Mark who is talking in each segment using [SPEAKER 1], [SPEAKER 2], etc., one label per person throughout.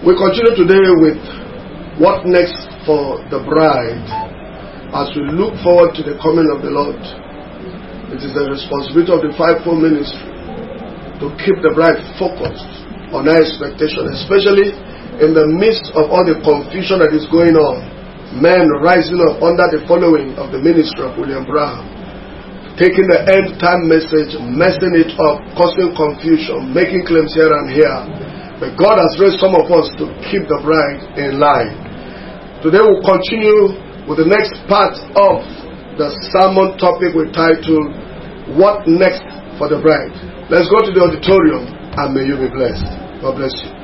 [SPEAKER 1] We continue today with what next for the bride as we look forward to the coming of the Lord. It is the responsibility of the fivefold ministry to keep the bride focused on her expectation, especially in the midst of all the confusion that is going on. Men rising up under the following of the ministry of William Branham, taking the end time message, messing it up, causing confusion, making claims here and here. But God has raised some of us to keep the bride in line. Today we'll continue with the next part of the sermon topic we titled, What Next for the Bride? Let's go to the auditorium and may you be blessed. God bless you.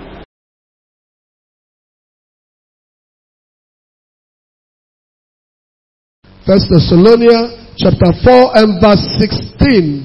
[SPEAKER 1] First Thessalonians chapter 4 and verse 16.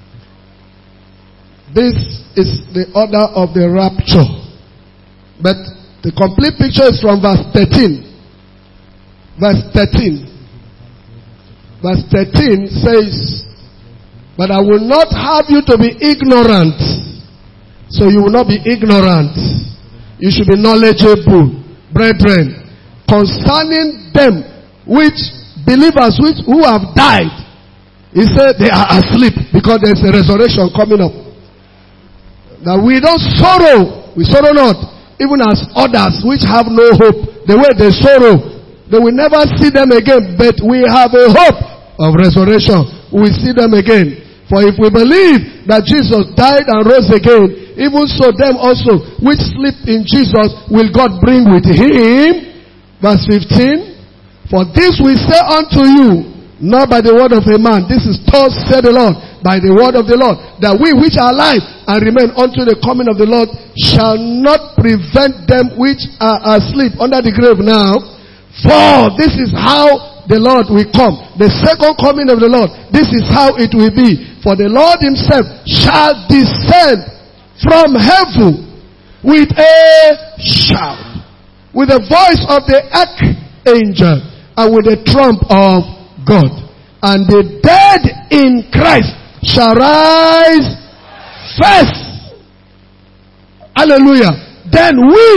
[SPEAKER 1] This is the order of the rapture. But the complete picture is from verse 13. Verse 13. Verse 13 says, but I will not have you to be ignorant. So you will not be ignorant. You should be knowledgeable, brethren, concerning them which believers who have died. He said they are asleep because there is a resurrection coming up. That we don't sorrow, we sorrow not, even as others which have no hope. The way they sorrow, they will never see them again, but we have a hope of resurrection. We will see them again. For if we believe that Jesus died and rose again, even so them also which sleep in Jesus will God bring with him. Verse 15, for this we say unto you, not by the word of a man. This is thus said the Lord, by the word of the Lord, that we which are alive and remain unto the coming of the Lord shall not prevent them which are asleep under the grave now. For this is how the Lord will come. The second coming of the Lord, this is how it will be. For the Lord himself shall descend from heaven with a shout, with the voice of the archangel, and with the trump of God. And the dead in Christ shall rise first. Hallelujah. Then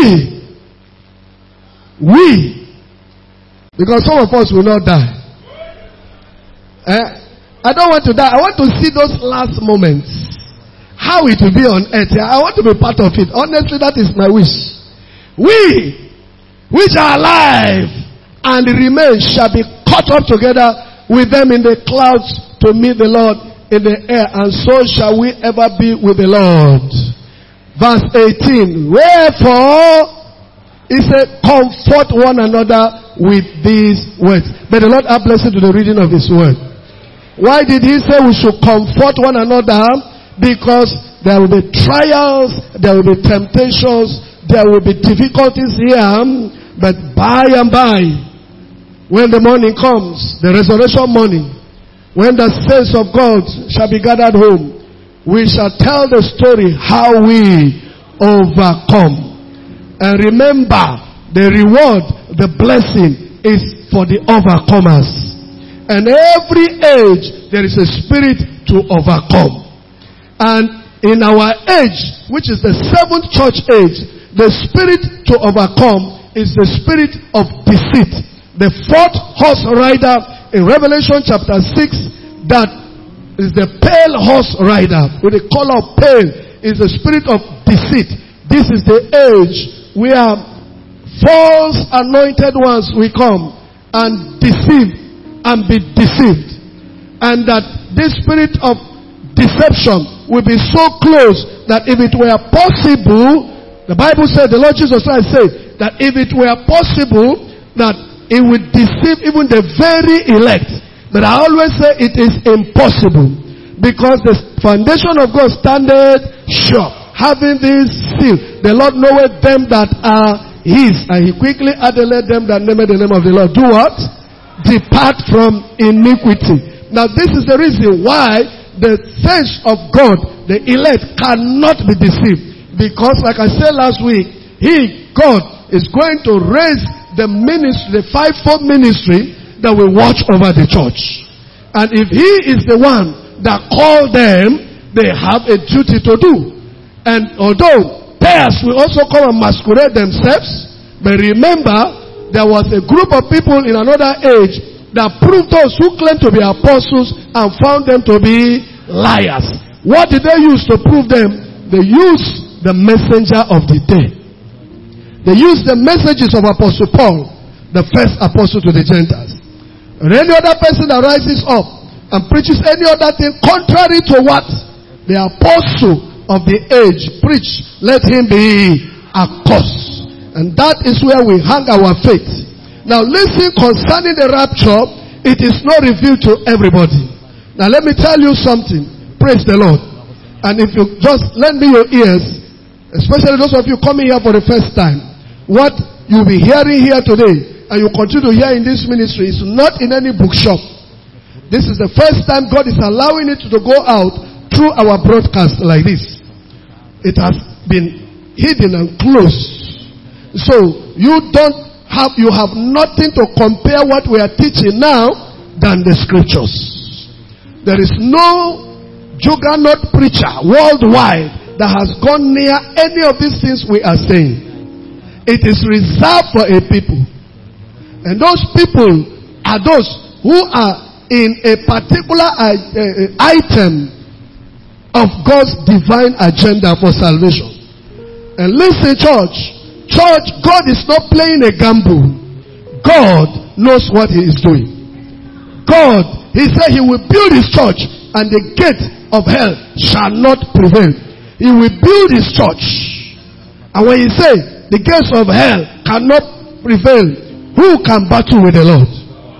[SPEAKER 1] we, because some of us will not die. I don't want to die. I want to see those last moments. How it will be on earth. I want to be part of it. Honestly, that is my wish. We, which are alive and remain, shall be caught up together with them in the clouds to meet the Lord in the air, and so shall we ever be with the Lord. Verse 18. Wherefore, he said, comfort one another with these words. May the Lord add blessing to the reading of his word. Why did he say we should comfort one another? Because there will be trials, there will be temptations, there will be difficulties here, but by and by, when the morning comes, the resurrection morning, when the saints of God shall be gathered home, we shall tell the story how we overcome. And remember, the reward, the blessing is for the overcomers. And every age, there is a spirit to overcome. And in our age, which is the seventh church age, the spirit to overcome is the spirit of deceit. The fourth horse rider in Revelation chapter 6, that is the pale horse rider with the color of pale, is the spirit of deceit. This is the age where false anointed ones will come and deceive and be deceived. And that this spirit of deception will be so close that if it were possible, the Bible said, the Lord Jesus Christ said, that if it were possible, that it would deceive even the very elect. But I always say it is impossible, because the foundation of God standeth sure, having this seal, the Lord knoweth them that are his. And he quickly added, let them that name the name of the Lord do what? Depart from iniquity. Now this is the reason why the saints of God, the elect, cannot be deceived. Because like I said last week, God, is going to raise the ministry, the fivefold ministry that will watch over the church. And if he is the one that called them, they have a duty to do. And although theirs will also come and masquerade themselves. But remember, there was a group of people in another age that proved those who claimed to be apostles and found them to be liars. What did they use to prove them? They used the messenger of the day. They used the messages of Apostle Paul, the first apostle to the Gentiles. And any other person that rises up and preaches any other thing contrary to what the apostle of the age preached, let him be accursed. And that is where we hang our faith. Now listen, concerning the rapture, it is not revealed to everybody. Now let me tell you something. Praise the Lord. And if you just lend me your ears, especially those of you coming here for the first time, what you'll be hearing here today, and you continue to hear in this ministry, is not in any bookshop. This is the first time God is allowing it to go out through our broadcast like this. It has been hidden and closed. So you have nothing to compare what we are teaching now than the scriptures. There is no juggernaut preacher worldwide that has gone near any of these things we are saying. It is reserved for a people. And those people are those who are in a particular item of God's divine agenda for salvation. And listen, church, God is not playing a gamble. God knows what he is doing. God, he said he will build his church and the gate of hell shall not prevail. He will build his church. And when he says the gates of hell cannot prevail, who can battle with the Lord?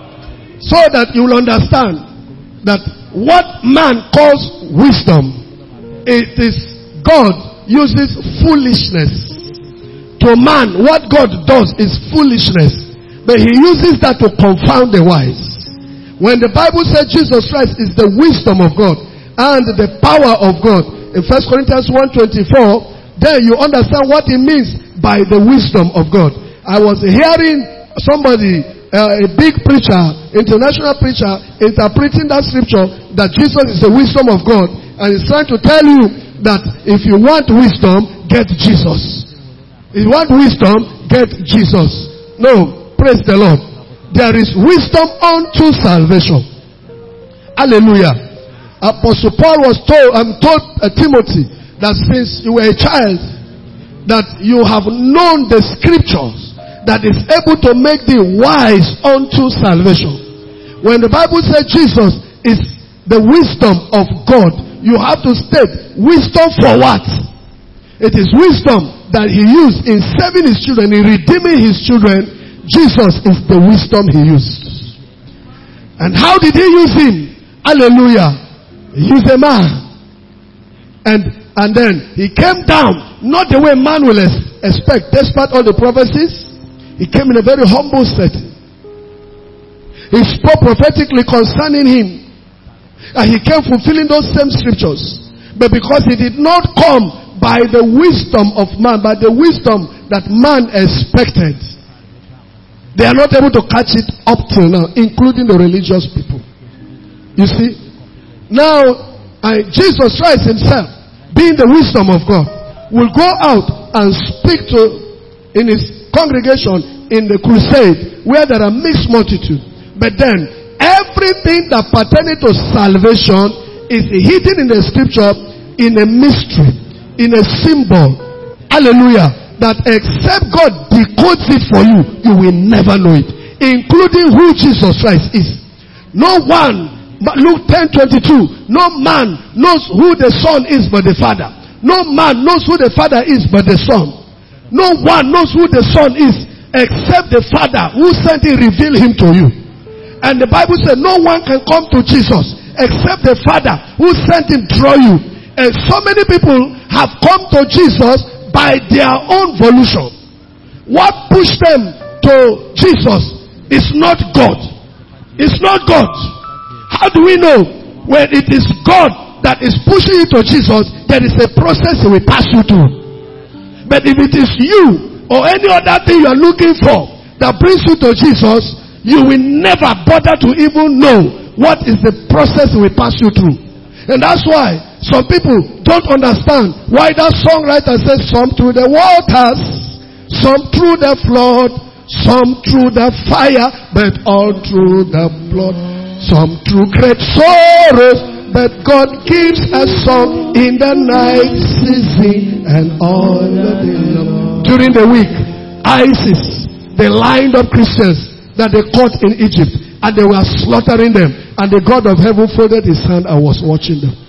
[SPEAKER 1] So that you will understand that what man calls wisdom, it is God uses foolishness. To man, what God does is foolishness. But he uses that to confound the wise. When the Bible says Jesus Christ is the wisdom of God and the power of God, in 1 Corinthians 1:24, then you understand what it means by the wisdom of God. I was hearing somebody, a big preacher, international preacher, interpreting that scripture that Jesus is the wisdom of God, and he's trying to tell you that if you want wisdom, get Jesus. If you want wisdom, get Jesus. No, praise the Lord. There is wisdom unto salvation. Hallelujah. Apostle Paul was told Timothy that since you were a child, that you have known the scriptures that is able to make thee wise unto salvation. When the Bible says Jesus is the wisdom of God, you have to state wisdom for what? It is wisdom that he used in saving his children, in redeeming his children. Jesus is the wisdom he used. And how did he use him? Hallelujah. He used a man. And then he came down, not the way man will expect, despite all the prophecies. He came in a very humble setting. He spoke prophetically concerning him. And he came fulfilling those same scriptures. But because he did not come by the wisdom of man, by the wisdom that man expected, they are not able to catch it up till now, including the religious people. You see? Now, Jesus Christ himself, being the wisdom of God, will go out and speak in his congregation in the crusade where there are mixed multitude. But then, everything that pertaining to salvation is hidden in the scripture in a mystery, in a symbol. Hallelujah. That except God decodes it for you, you will never know it. Including who Jesus Christ is. No one, but Luke 10:22, no man knows who the Son is but the Father. No man knows who the Father is but the Son. No one knows who the Son is except the Father who sent him reveal him to you. And the Bible said no one can come to Jesus except the Father who sent him draw you. And so many people have come to Jesus by their own volition. What pushed them to Jesus is not God. It's not God. How do we know? When it is God that is pushing you to Jesus, there is a process he will pass you through. But if it is you or any other thing you are looking for that brings you to Jesus, you will never bother to even know what is the process he will pass you through. And that's why some people don't understand why that songwriter says some through the waters, some through the flood, some through the fire, but all through the blood. Some through great sorrows, but God gives a song in the night season and all the day long. During the week, ISIS, they lined up Christians that they caught in Egypt, and they were slaughtering them, and the God of heaven folded his hand and was watching them.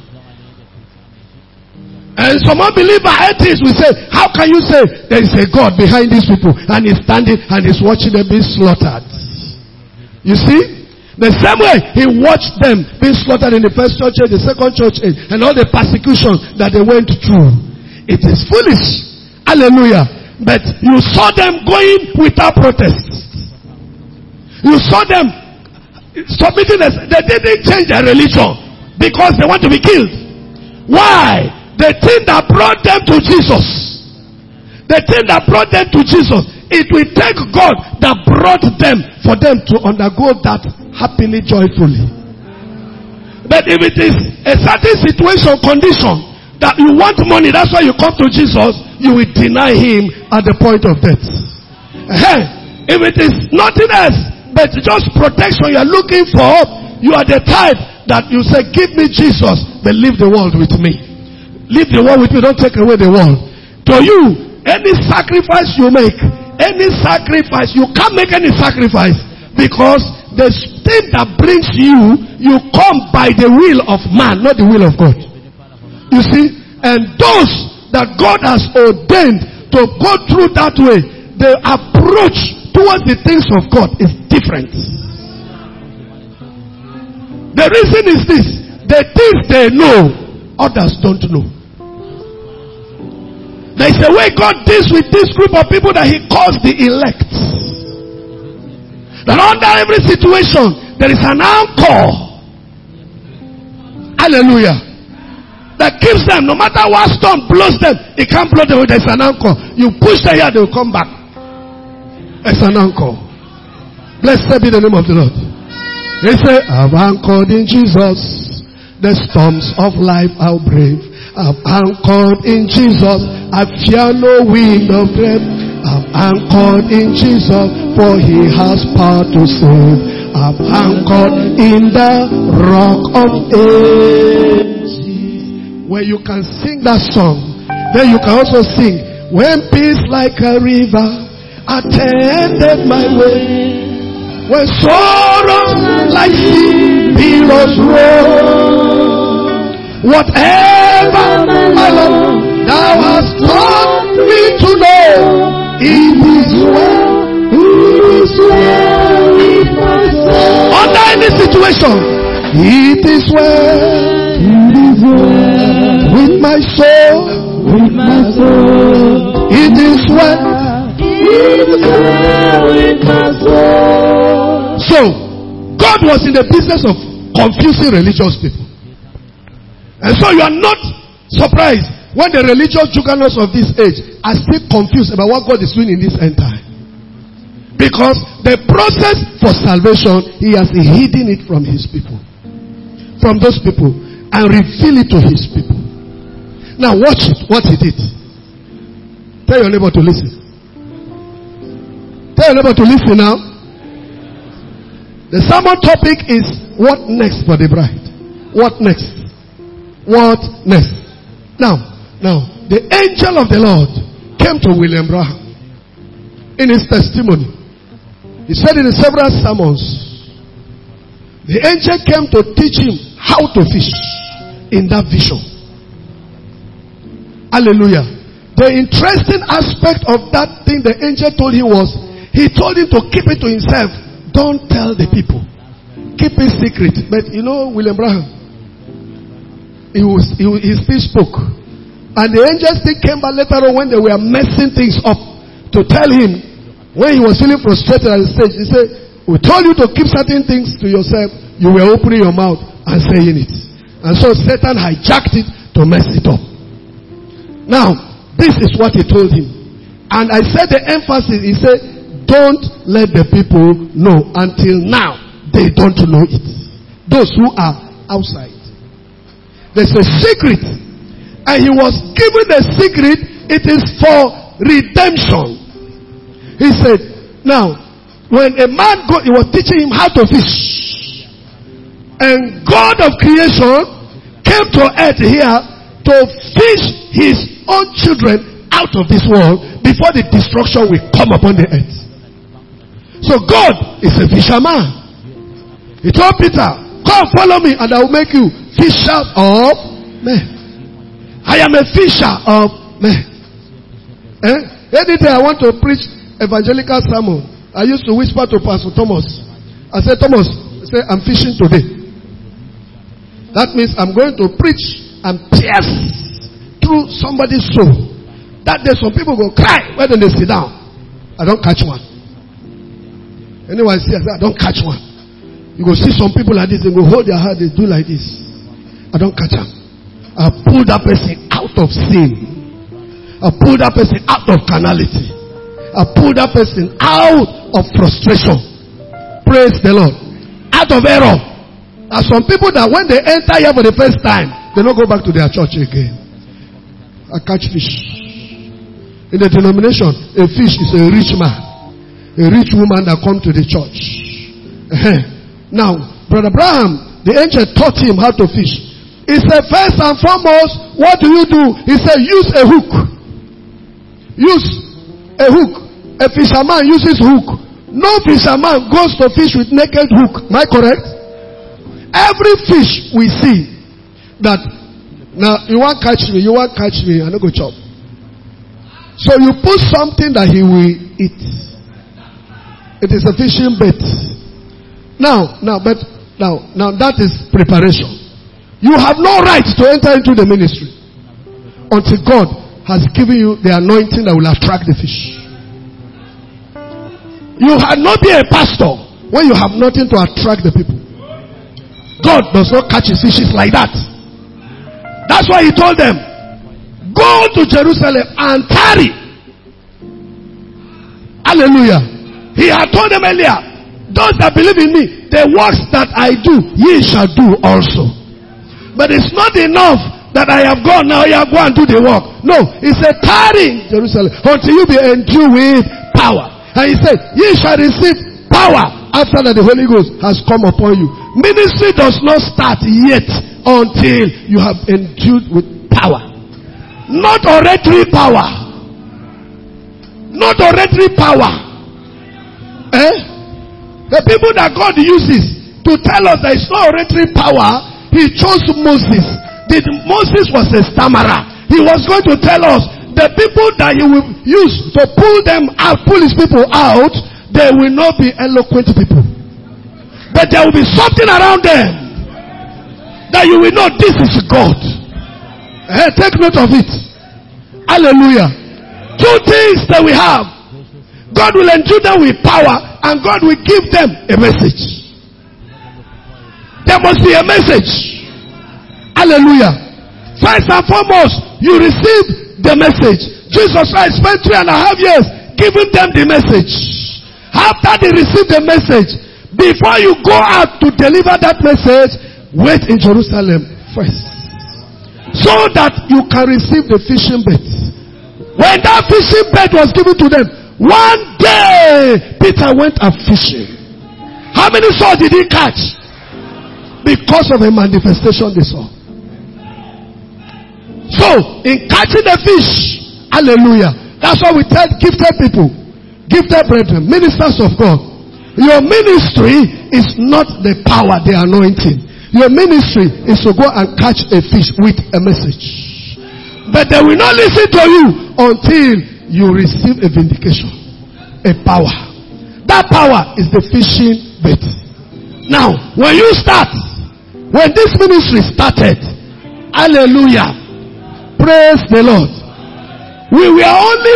[SPEAKER 1] And some unbeliever atheists will say, how can you say there is a God behind these people and he's standing and he's watching them being slaughtered? You see? The same way he watched them being slaughtered in the first church age, the second church age, and all the persecution that they went through. It is foolish. Hallelujah. But you saw them going without protest. You saw them submitting. They didn't change their religion because they want to be killed. Why? The thing that brought them to Jesus. The thing that brought them to Jesus. It will take God that brought them for them to undergo that happily, joyfully. But if it is a certain situation, condition, that you want money, that's why you come to Jesus, you will deny him at the point of death. If it is nothing else but just protection you are looking for, you are the type that you say, give me Jesus, but leave the world with me. Leave the world with me, don't take away the world. To you, any sacrifice you make, you can't make any sacrifice, because the thing that brings you come by the will of man, not the will of God. You see, and those that God has ordained to go through that way, the approach towards the things of God is different. The reason is this: the things they know, others don't know. There is a way God deals with this group of people that he calls the elect. That under every situation, there is an anchor. Hallelujah. That keeps them, no matter what storm blows them, it can't blow them. There's an anchor. You push them here, they will come back. It's an anchor. Blessed be the name of the Lord. He said, I've anchored in Jesus. The storms of life I'll brave. I've anchored in Jesus. I fear no wind of dread. I've anchored in Jesus, for he has power to save. I've anchored in the rock of ages. Where you can sing that song, then you can also sing, when peace like a river attended my way, when sorrow like sea billows roll, whatever my Lord thou hast taught me to know, it is well with my soul. Under any situation, it is well with my soul. With my soul, it is well. It is well with my soul. So, God was in the business of confusing religious people. And so you are not surprised when the religious juggernauts of this age are still confused about what God is doing in this end time. Because the process for salvation, he has hidden it from his people. From those people. And reveal it to his people. Now watch it, what he did. Tell your neighbor to listen. Tell your neighbor to listen now. The sermon topic is, what next for the bride? What next? What next? Now, the angel of the Lord came to William Branham in his testimony. He said in several sermons, the angel came to teach him how to fish in that vision. Hallelujah. The interesting aspect of that thing the angel told him was, he told him to keep it to himself. Don't tell the people. Keep it secret. But you know, William Branham, he still spoke. And the angel still came back later on when they were messing things up to tell him, when he was feeling frustrated at the stage, he said, we told you to keep certain things to yourself. You were opening your mouth and saying it. And so Satan hijacked it to mess it up. Now, this is what he told him. And I said the emphasis, he said, don't let the people know. Until now, they don't know it. Those who are outside. There's a secret. And he was given a secret. It is for redemption. He said, now, when a man he was teaching him how to fish. And God of creation came to earth here to fish his own children out of this world before the destruction will come upon the earth. So God is a fisherman. He told Peter, come follow me and I will make you fishers of men. I am a fisher of men. Any day I want to preach evangelical sermon, I used to whisper to Pastor Thomas. I said, Thomas, I'm fishing today. That means I'm going to preach and pierce through somebody's soul. That day some people go cry when they sit down. I don't catch one. Anyone see, I don't catch one. You go see some people like this, they go hold their heart, they do like this. I don't catch them. I pull that person out of sin. I pull that person out of carnality. I pull that person out of frustration. Praise the Lord. Out of error. There are some people that when they enter here for the first time, they don't go back to their church again. I catch fish. In the denomination, a fish is a rich man. A rich woman that come to the church. Now, Brother Abraham, the angel taught him how to fish. He said, first and foremost, what do? He said, use a hook. Use a hook. A fisherman uses hook. No fisherman goes to fish with naked hook. Am I correct? Every fish we see that, now you want catch me, I don't go chop. So you put something that he will eat. It is a fishing bait. Now that is preparation. You have no right to enter into the ministry until God has given you the anointing that will attract the fish. You cannot be a pastor when you have nothing to attract the people. God does not catch his fishes like that. That's why he told them, go to Jerusalem and tarry. Hallelujah. He had told them earlier, those that believe in me, the works that I do, ye shall do also. But it's not enough that I have gone now, you go and do the work. No, he said, tarry in Jerusalem until you be endued with power. And he said, ye shall receive power after that the Holy Ghost has come upon you. Ministry does not start yet until you have endued with power. Not oratory power. Not oratory power. The people that God uses to tell us there is no oratory power, he chose Moses. Moses was a stammerer. He was going to tell us the people that he will use to pull them out, pull his people out, they will not be eloquent people. But there will be something around them that you will know this is God. Take note of it. Hallelujah. Two things that we have. God will endue them with power and God will give them a message. There must be a message. Hallelujah. First and foremost, you receive the message. Jesus Christ spent 3.5 years giving them the message. After they receive the message, before you go out to deliver that message, wait in Jerusalem first. So that you can receive the fishing bait. When that fishing bait was given to them, one day Peter went and fishing. How many souls did he catch? Because of a manifestation they saw. So, in catching the fish, hallelujah, that's why we tell gifted people, gifted brethren, ministers of God, your ministry is not the power, the anointing. Your ministry is to go and catch a fish with a message. But they will not listen to you until you receive a vindication, a power. That power is the fishing bait. Now, when you start, when this ministry started, hallelujah, praise the Lord. We were only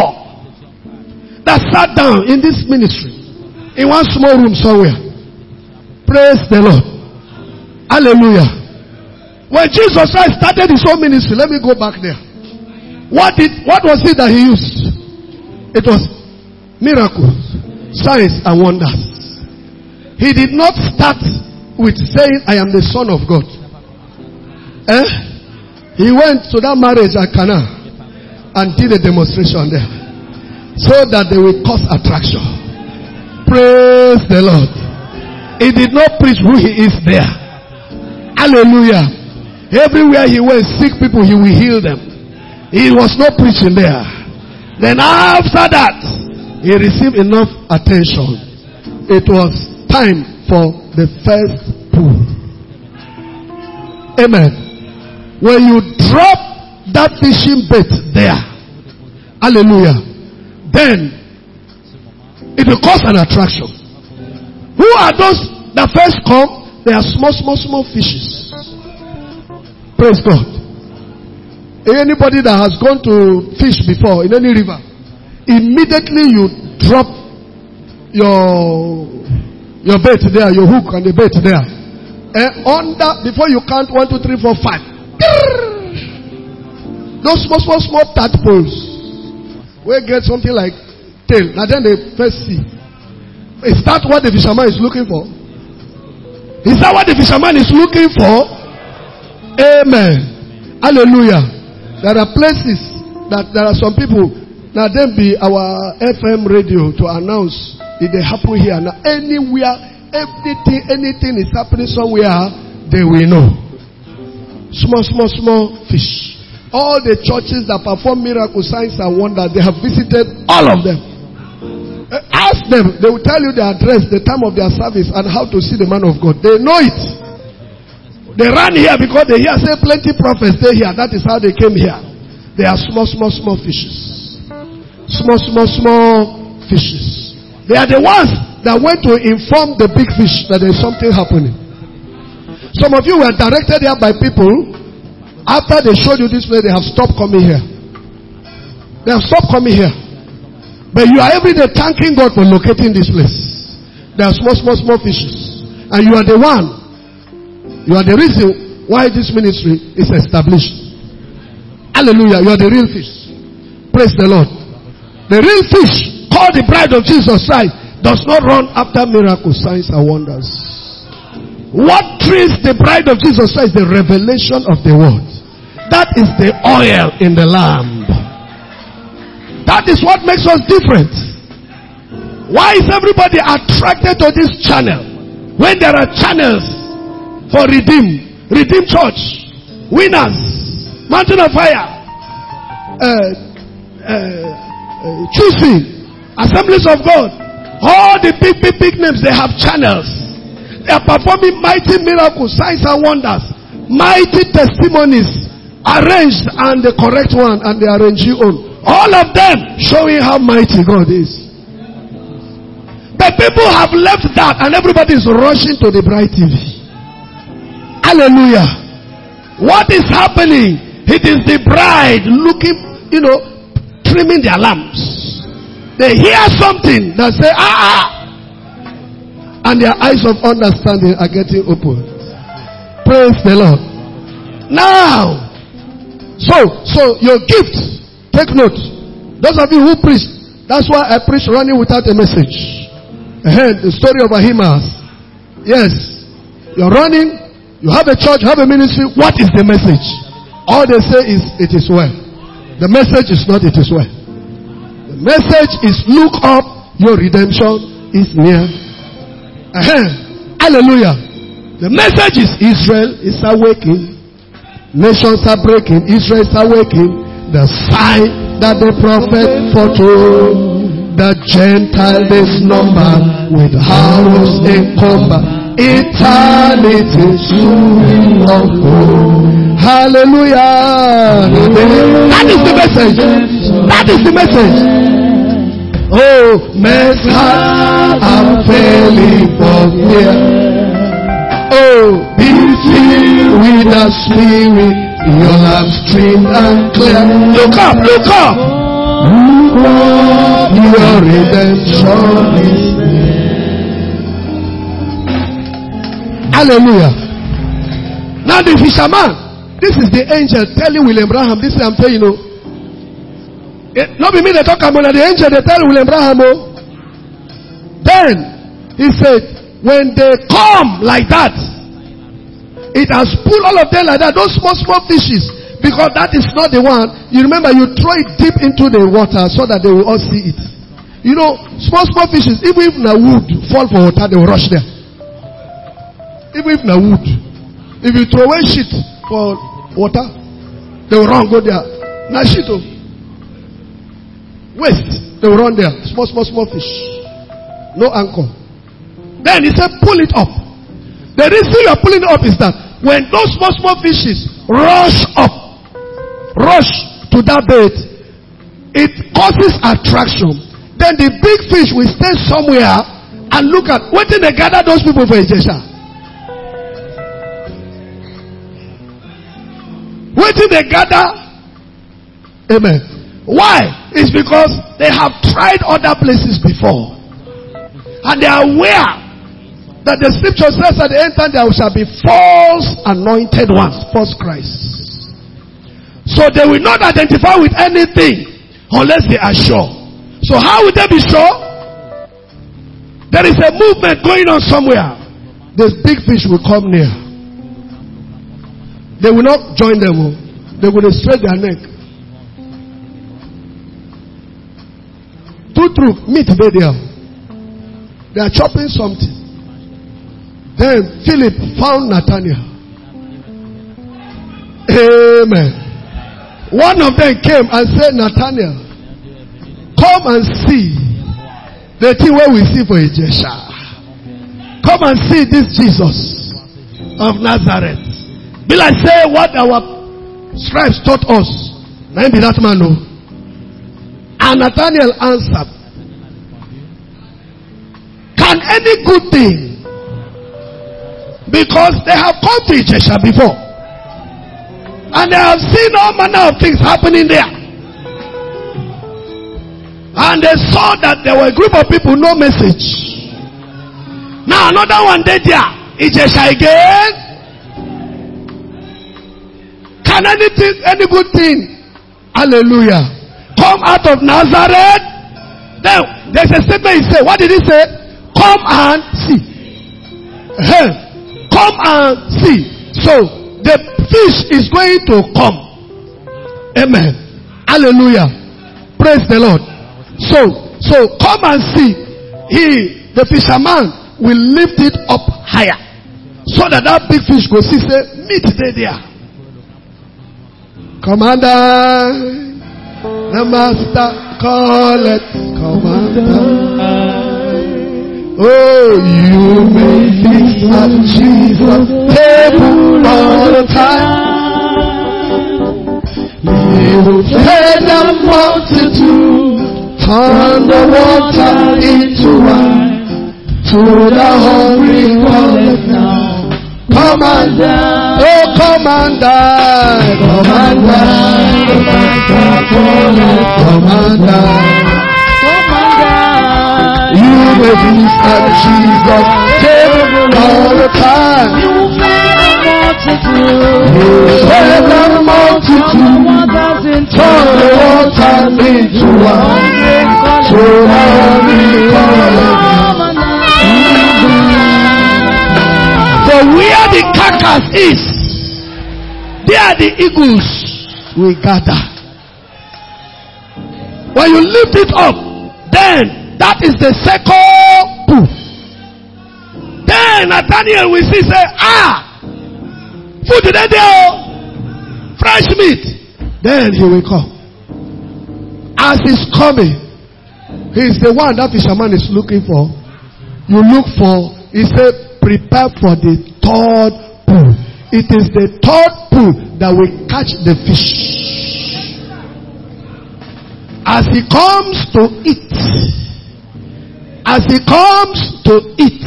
[SPEAKER 1] 4 that sat down in this ministry in one small room somewhere. Praise the Lord. Hallelujah. When Jesus Christ started his own ministry, let me go back there. What was it that he used? It was miracles, signs and wonders. He did not start with saying, I am the Son of God. He went to that marriage at Cana and did a demonstration there, so that they will cause attraction. Praise the Lord. He did not preach who he is there. Hallelujah. Everywhere he went, sick people, he will heal them. He was not preaching there. Then after that, he received enough attention. It was time for the first pool. Amen. When you drop that fishing bait there, hallelujah, then it will cause an attraction. Who are those that first come? They are small fishes. Praise God. Anybody that has gone to fish before in any river, immediately you drop your bait there, your hook and the bait there. Before you count 1, 2, 3, 4, 5. Those small tadpoles will get something like tail. Now then they first see. Is that what the fisherman is looking for? Is that what the fisherman is looking for? Amen. Hallelujah. There are places that there are some people. Now then be our FM radio to announce if they happen here. Now anywhere, anything is happening somewhere, they will know. Small fish. All the churches that perform miracle signs and wonders, they have visited all of them. Ask them, they will tell you the address, the time of their service, and how to see the man of God. They know it. They ran here because they hear say plenty prophets stay here. That is how they came here. They are small fishes. Small fishes. They are the ones that went to inform the big fish that there is something happening. Some of you were directed here by people. After they showed you this place, they have stopped coming here. They have stopped coming here. But you are every day thanking God for locating this place. There are small fishes. And you are the one. You are the reason why this ministry is established. Hallelujah. You are the real fish. Praise the Lord. The real fish, called the bride of Jesus Christ, does not run after miracles, signs, and wonders. What treats the bride of Jesus Christ? The revelation of the word. That is the oil in the lamp. That is what makes us different. Why is everybody attracted to this channel when there are channels for Redeem Church, Winners, Mountain of Fire, Choosing, Assemblies of God? All the big names, they have channels. They are performing mighty miracles, signs and wonders, mighty testimonies, arranged and the correct one and the arrangee own. All of them showing how mighty God is. But people have left that and everybody is rushing to the Bright TV. Hallelujah. What is happening? It is the bride looking, trimming their lamps. They hear something that say, and their eyes of understanding are getting open. Praise the Lord. Now, so your gift, take note. Those of you who preach, that's why I preach running without a message. The story of Ahimaaz. Yes, you're running, you have a church, you have a ministry. What is the message? All they say is, it is well. The message is not, it is well. The message is, look up, your redemption is near. Hallelujah. The message is, Israel is awakening. Nations are breaking. Israel is awakening. The sign that the prophet foretold, the Gentile is numbered with hours in combat. Eternity soon unfold. Hallelujah. That is the message. That is the message. Oh, men's hearts are failing for fear. Oh, be filled with the Spirit. Your love stream and clear. Look up, look up. Look up, your redemption is near. Hallelujah. Now the fisherman, this is the angel telling William Branham, this is I'm telling you. Not be me they talk about the angel, they tell William Branham. Then he said, when they come like that, it has pulled all of them like that. Those small, small fishes. Because that is not the one. You remember, you throw it deep into the water so that they will all see it. You know, small, small fishes, even if na wood fall for water, they will rush there. Even if na wood. If you throw away shit for water, they will run, go there. Na shit, oh. Waste, they will run there. Small, small, small fish. No anchor. Then he said, pull it up. The reason you are pulling it up is that when those small, small fishes rush to that bait, it causes attraction. Then the big fish will stay somewhere and look at what did they gather those people for Ijesha. What did they gather? Amen. Why? It's because they have tried other places before. And they are aware that the scripture says at the end time there shall be false anointed ones, false Christs. So they will not identify with anything unless they are sure. So how will they be sure? There is a movement going on somewhere. The big fish will come near. They will not join them. They will stretch their neck. True, meet there. They are chopping something. Then Philip found Nathanael. Amen. One of them came and said, Nathanael, come and see the thing where we see for Ijesha. Come and see this Jesus of Nazareth. Be like say what our scribes taught us. Maybe that man know. And Nathanael answered, can any good thing, because they have come to Ijesha before and they have seen all manner of things happening there, and they saw that there were a group of people, no message. Now another one day there, Ijesha again. Can anything, any good thing, hallelujah, come out of Nazareth? Then there's a statement he said. What did he say? Come and see. Come and see. So the fish is going to come. Amen. Hallelujah. Praise the Lord. So come and see. The fisherman will lift it up higher, so that big fish will see, say, meet there. Commander, the master calleth, commander. Oh, you may feast at Jesus' table all the time. He will feed the multitude, turn the water into wine. To the hungry calleth now, commander. Oh, commander, commander, the master calleth, commander. You may feast at Jesus' table all the time. You will feed the multitude, turn the water into wine. So now we call it. For where the carcass is, there the eagles will gather. When you lift it up, then that is the second pool. Then Nathanael will see, say, food today there, fresh meat. Then he will come. As he's coming, he's the one that fisherman is looking for. You look for, he said, prepare for the third pool. It is the third pool that will catch the fish. As he comes to eat, as he comes to eat,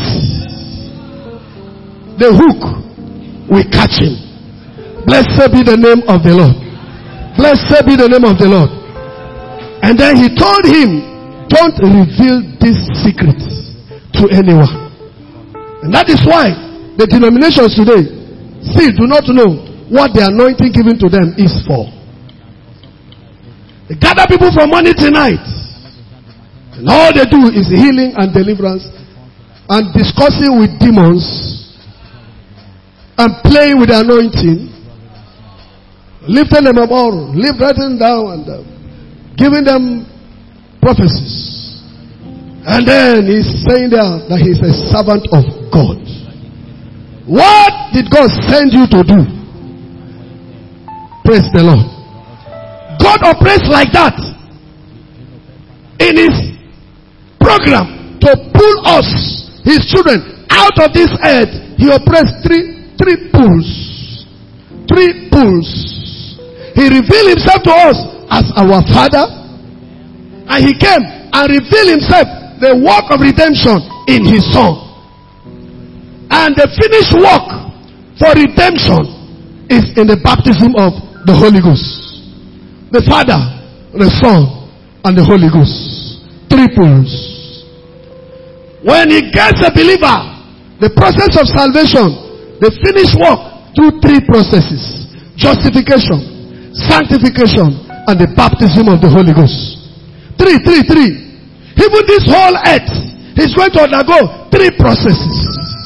[SPEAKER 1] the hook will catch him. Blessed be the name of the Lord. Blessed be the name of the Lord. And then he told him, don't reveal this secret to anyone. And that is why the denominations today still do not know what the anointing given to them is for. They gather people from morning to night, and all they do is healing and deliverance and discussing with demons. and playing with the anointing, lifting them up all, writing down and giving them prophecies. And then he's saying there that he's a servant of God. What did God send you to do? Praise the Lord. God operates like that. In his program to pull us, his children, out of this earth, he operates three pulls. Three pulls. He revealed himself to us as our Father, and he came and revealed himself, the work of redemption, in his Son. And the finished work for redemption is in the baptism of the Holy Ghost. The Father, the Son, and the Holy Ghost. Three pulls. When he gets a believer, the process of salvation, the finished work through three processes: justification, sanctification, and the baptism of the Holy Ghost. Three. Even this whole earth is going to undergo three processes.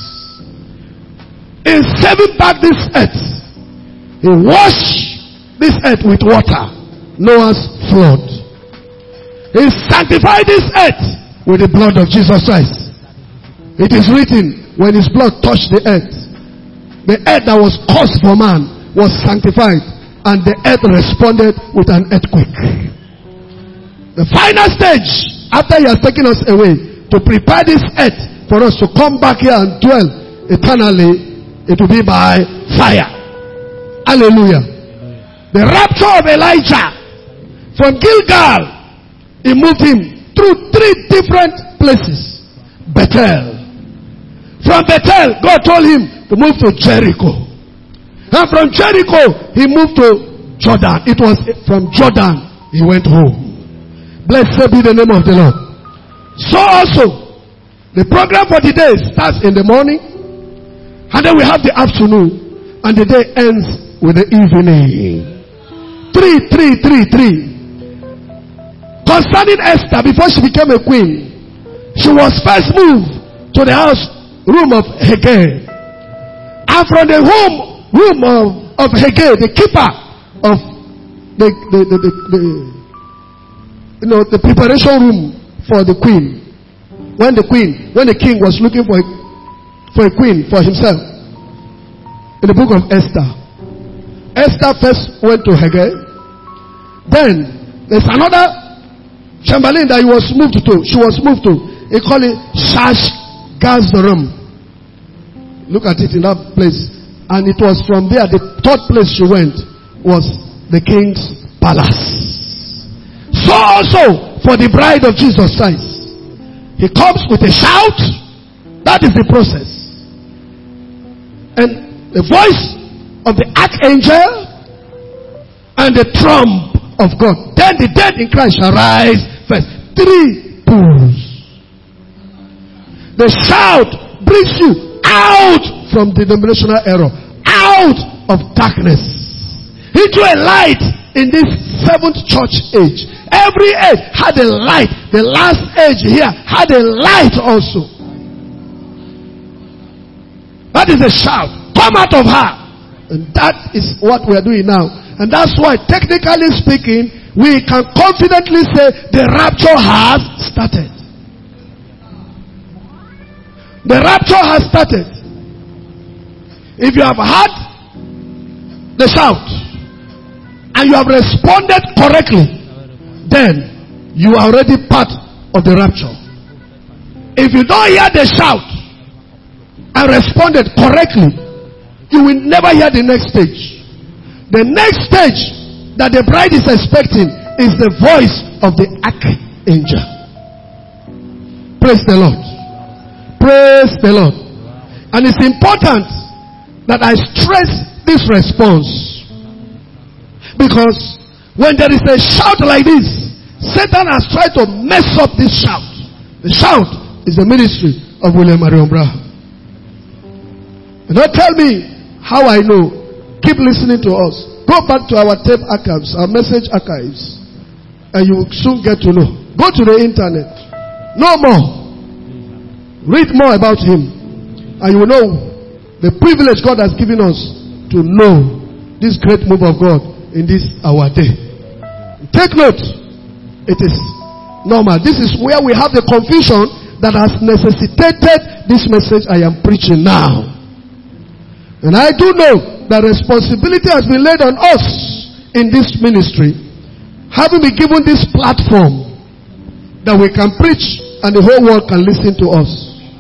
[SPEAKER 1] In saving back this earth, he washed this earth with water, Noah's flood. He sanctified this earth with the blood of Jesus Christ. It is written, when his blood touched the earth that was caused for man was sanctified, and the earth responded with an earthquake. The final stage, after he has taken us away to prepare this earth for us to come back here and dwell eternally, it will be by fire. Hallelujah. The rapture of Elijah from Gilgal, he moved him through three different places. Bethel. From Bethel, God told him to move to Jericho. And from Jericho, he moved to Jordan. It was from Jordan he went home. Blessed be the name of the Lord. So also, the program for the day starts in the morning, and then we have the afternoon, and the day ends with the evening. Three. Concerning Esther, before she became a queen, she was first moved to the room of Haggai. And from the room of Haggai, the keeper of the preparation room for the queen. When the king was looking for a queen for himself, in the book of Esther, Esther first went to Haggai. Then there's another chamberlain that she was moved to. He called it Shashgazdarim. Look at it in that place. And it was from there, the third place she went was the king's palace. So also for the bride of Jesus Christ, he comes with a shout. That is the process. And the voice of the archangel and the trump of God. Then the dead in Christ shall rise first. Three pulls. The shout brings you out from the denominational error, out of darkness, into a light in this seventh church age. Every age had a light. The last age here had a light also. That is a shout. Come out of her. And that is what we are doing now. And that's why, technically speaking, we can confidently say the rapture has started. The rapture has started. If you have heard the shout and you have responded correctly, then you are already part of the rapture. If you don't hear the shout and responded correctly, you will never hear the next stage. The next stage that the bride is expecting is the voice of the archangel. Praise the Lord. Praise the Lord. And it's important that I stress this response, because when there is a shout like this, Satan has tried to mess up this shout. The shout is the ministry of William Marion Branham. And don't tell me how I know. Keep listening to us. Go back to our tape archives, our message archives, and you will soon get to know. Go to the internet. Know more. Read more about him, and you will know The privilege God has given us to know this great move of God in this our day. Take note. It is normal. This is where we have the confusion that has necessitated this message I am preaching now. And I do know that responsibility has been laid on us in this ministry, having been given this platform that we can preach and the whole world can listen to us.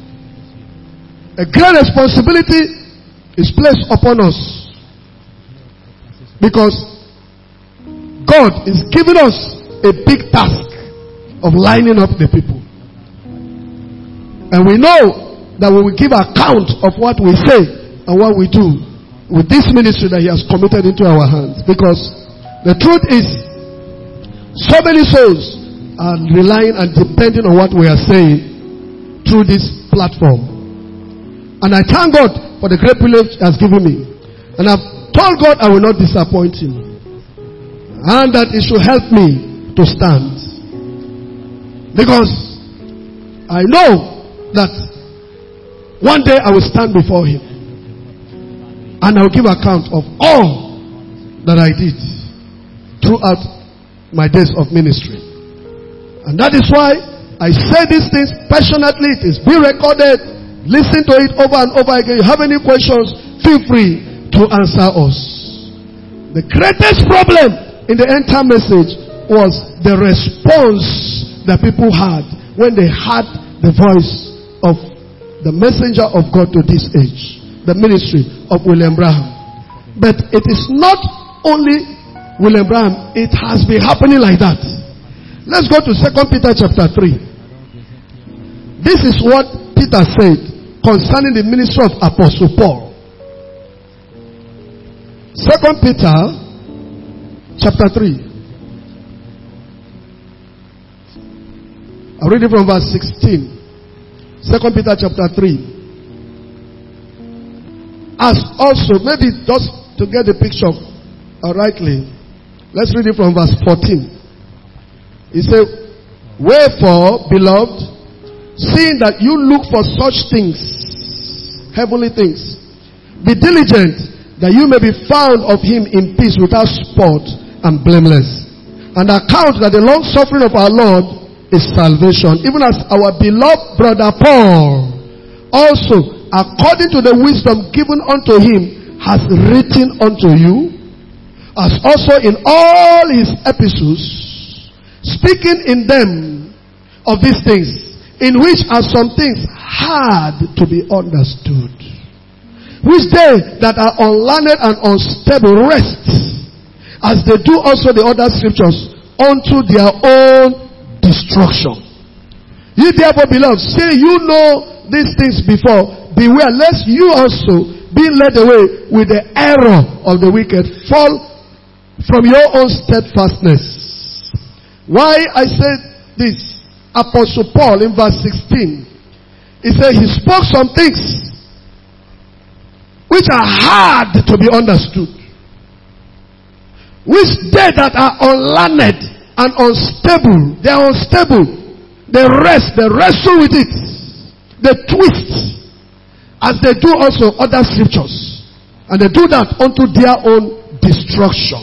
[SPEAKER 1] A great responsibility is placed upon us because God is giving us a big task of lining up the people. And we know that we will give account of what we say and what we do with this ministry that He has committed into our hands. Because the truth is, so many souls are relying and depending on what we are saying through this platform. And I thank God for the great privilege He has given me. And I've told God I will not disappoint Him. And that He should help me to stand. Because I know that one day I will stand before Him. And I will give account of all that I did throughout my days of ministry. And that is why I say these things passionately. It is being recorded. Listen to it over and over again. If you have any questions, feel free to answer us. The greatest problem in the end time message was the response that people had when they heard the voice of the messenger of God to this age, the ministry of William Branham. But it is not only William Branham, it has been happening like that. Let's go to 2 Peter chapter 3. This is what Peter said concerning the ministry of Apostle Paul. 2 Peter chapter 3. I'll read it from verse 16. 2 Peter chapter 3. As also, maybe just to get the picture rightly, let's read it from verse 14. He said, wherefore, beloved, seeing that you look for such things, heavenly things, be diligent that you may be found of Him in peace without spot and blameless. And account that the long suffering of our Lord is salvation, even as our beloved brother Paul also, according to the wisdom given unto him, has written unto you, as also in all his epistles, speaking in them of these things, in which are some things hard to be understood, which they that are unlearned and unstable rest, as they do also the other scriptures, unto their own destruction. Ye therefore, beloved, say you know these things before, beware lest you also, being led away with the error of the wicked, fall from your own steadfastness. Why I said this? Apostle Paul in verse 16, he said he spoke some things which are hard to be understood, which they that are unlearned and unstable, they are unstable, they wrestle with it, they twist, as they do also other scriptures, and they do that unto their own destruction.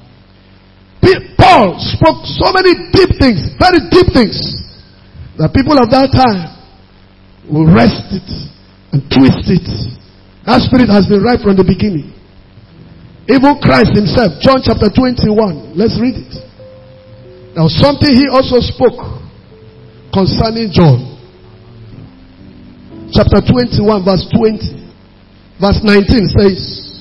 [SPEAKER 1] Paul spoke so many deep things, very deep things, that people of that time will wrest it and twist it. That spirit has been right from the beginning. Even Christ himself, John chapter 21, let's read it. Now something he also spoke concerning John. Chapter 21 verse 20. Verse 19 says,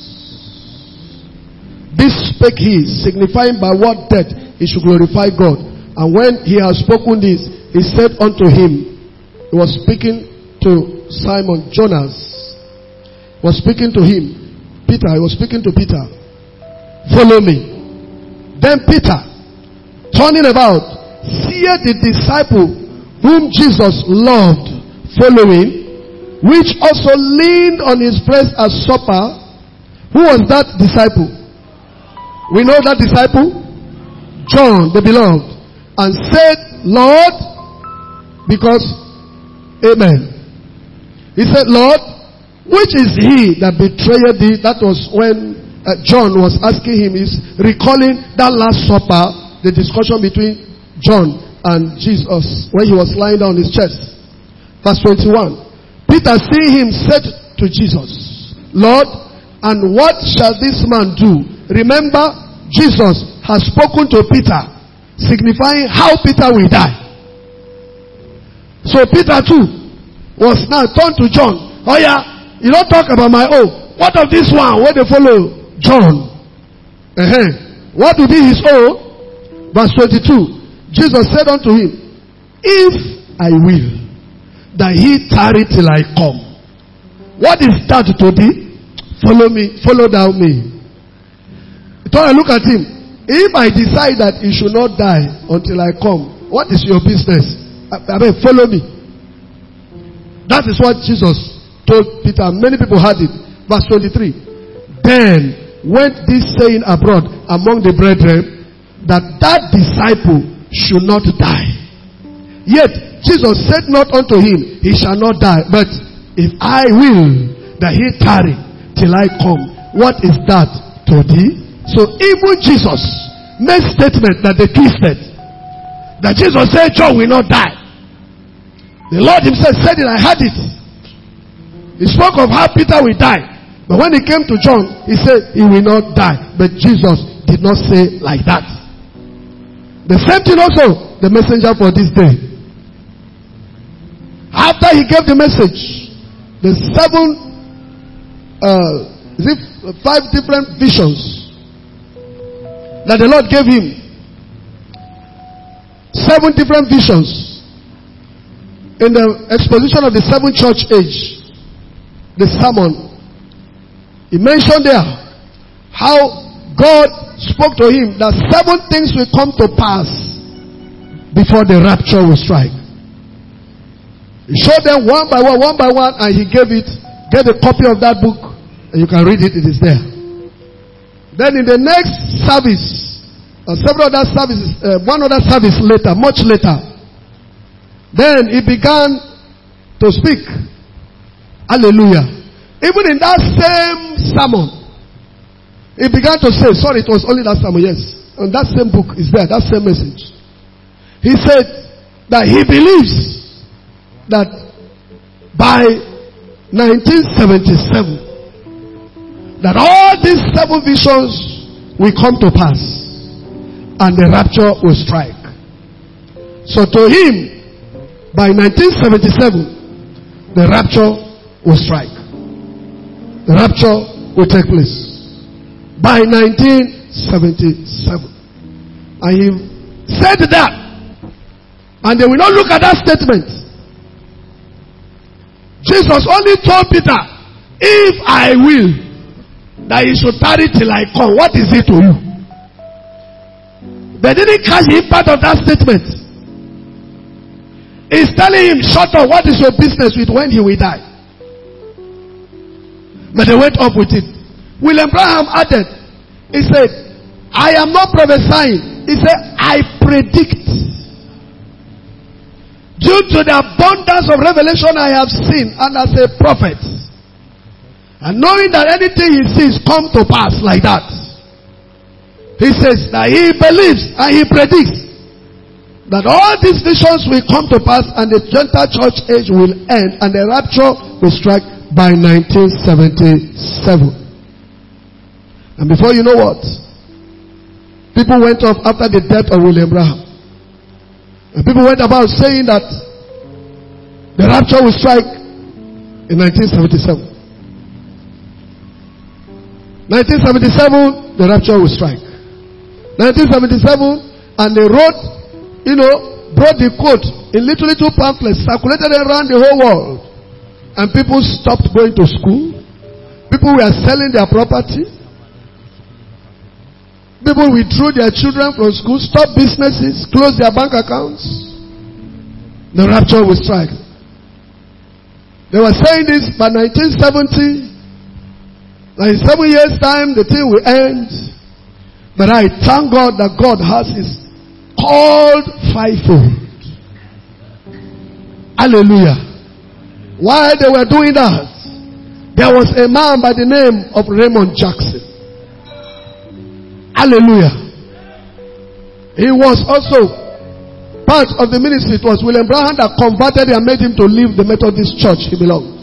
[SPEAKER 1] this spake he, signifying by what death he should glorify God. And when he had spoken this, he said unto him, he was speaking to Simon Jonas, was speaking to him, Peter, he was speaking to Peter, follow me. Then Peter, turning about, seeth the disciple whom Jesus loved following, which also leaned on his breast at supper. Who was that disciple? We know that disciple? John, the beloved. And said, Lord, because, amen. He said, Lord, which is he that betrayed thee? That was when John was asking him, is recalling that last supper, the discussion between John and Jesus when he was lying down on his chest. Verse 21. Peter seeing him said to Jesus, Lord, and what shall this man do? Remember, Jesus has spoken to Peter, signifying how Peter will die. So Peter too was now turned to John. Oh yeah, you don't talk about my own. What of this one where they follow John? What will be his own? Verse 22. Jesus said unto him, if I will that he tarry till I come. What is that to thee? Follow me, follow thou me. So I look at him. If I decide that he should not die until I come, what is your business? I mean, follow me. That is what Jesus told Peter. Many people heard it. Verse 23. Then went this saying abroad among the brethren, that disciple should not die. Yet Jesus said not unto him, he shall not die. But if I will that he tarry till I come, what is that to thee? So even Jesus made statement that they twisted. That Jesus said John will not die. The Lord himself said it, I heard it. He spoke of how Peter will die. But when he came to John, he said he will not die. But Jesus did not say like that. The same thing also, the messenger for this day. After he gave the message, the 5 different visions that the Lord gave him. 7 different visions. In the exposition of the 7th church age, the sermon, he mentioned there how God spoke to him that 7 things will come to pass before the rapture will strike. He showed them one by one, and he gave a copy of that book, and you can read it, it is there. Then in the next service, several other services, one other service later, much later, then he began to speak. Hallelujah. Even in that same sermon, he began to say, sorry, it was only that sermon, yes. And that same book is there, that same message. He said that he believes that by 1977, that all these 7 visions will come to pass and the rapture will strike. So to him, by 1977, the rapture will strike. The rapture will take place. By 1977. And he said that. And they will not look at that statement. Jesus only told Peter, if I will that you should tarry till I come, what is it to you? They didn't catch the impact of that statement. He's telling him, shut up, what is your business with when he will die? But they went up with it. William Branham added, he said, I am not prophesying. He said, I predict. Due to the abundance of revelation I have seen, and as a prophet, and knowing that anything he sees come to pass like that, he says that he believes and he predicts that all these visions will come to pass and the Gentile church age will end and the rapture will strike by 1977. And before you know what, people went off after the death of William Branham. And people went about saying that the rapture will strike in 1977. 1977, the rapture will strike. 1977, and they wrote, brought the quote in little pamphlets, circulated around the whole world. And people stopped going to school. People were selling their property. People withdrew their children from school, stopped businesses, closed their bank accounts. The rapture will strike. They were saying this by 1970. Like in 7 years' time, the thing will end. But I thank God that God has His called fivefold. Hallelujah. While they were doing that, There was a man by the name of Raymond Jackson. Hallelujah. He was also part of the ministry. It was William Branham that converted and made him to leave the Methodist church he belonged.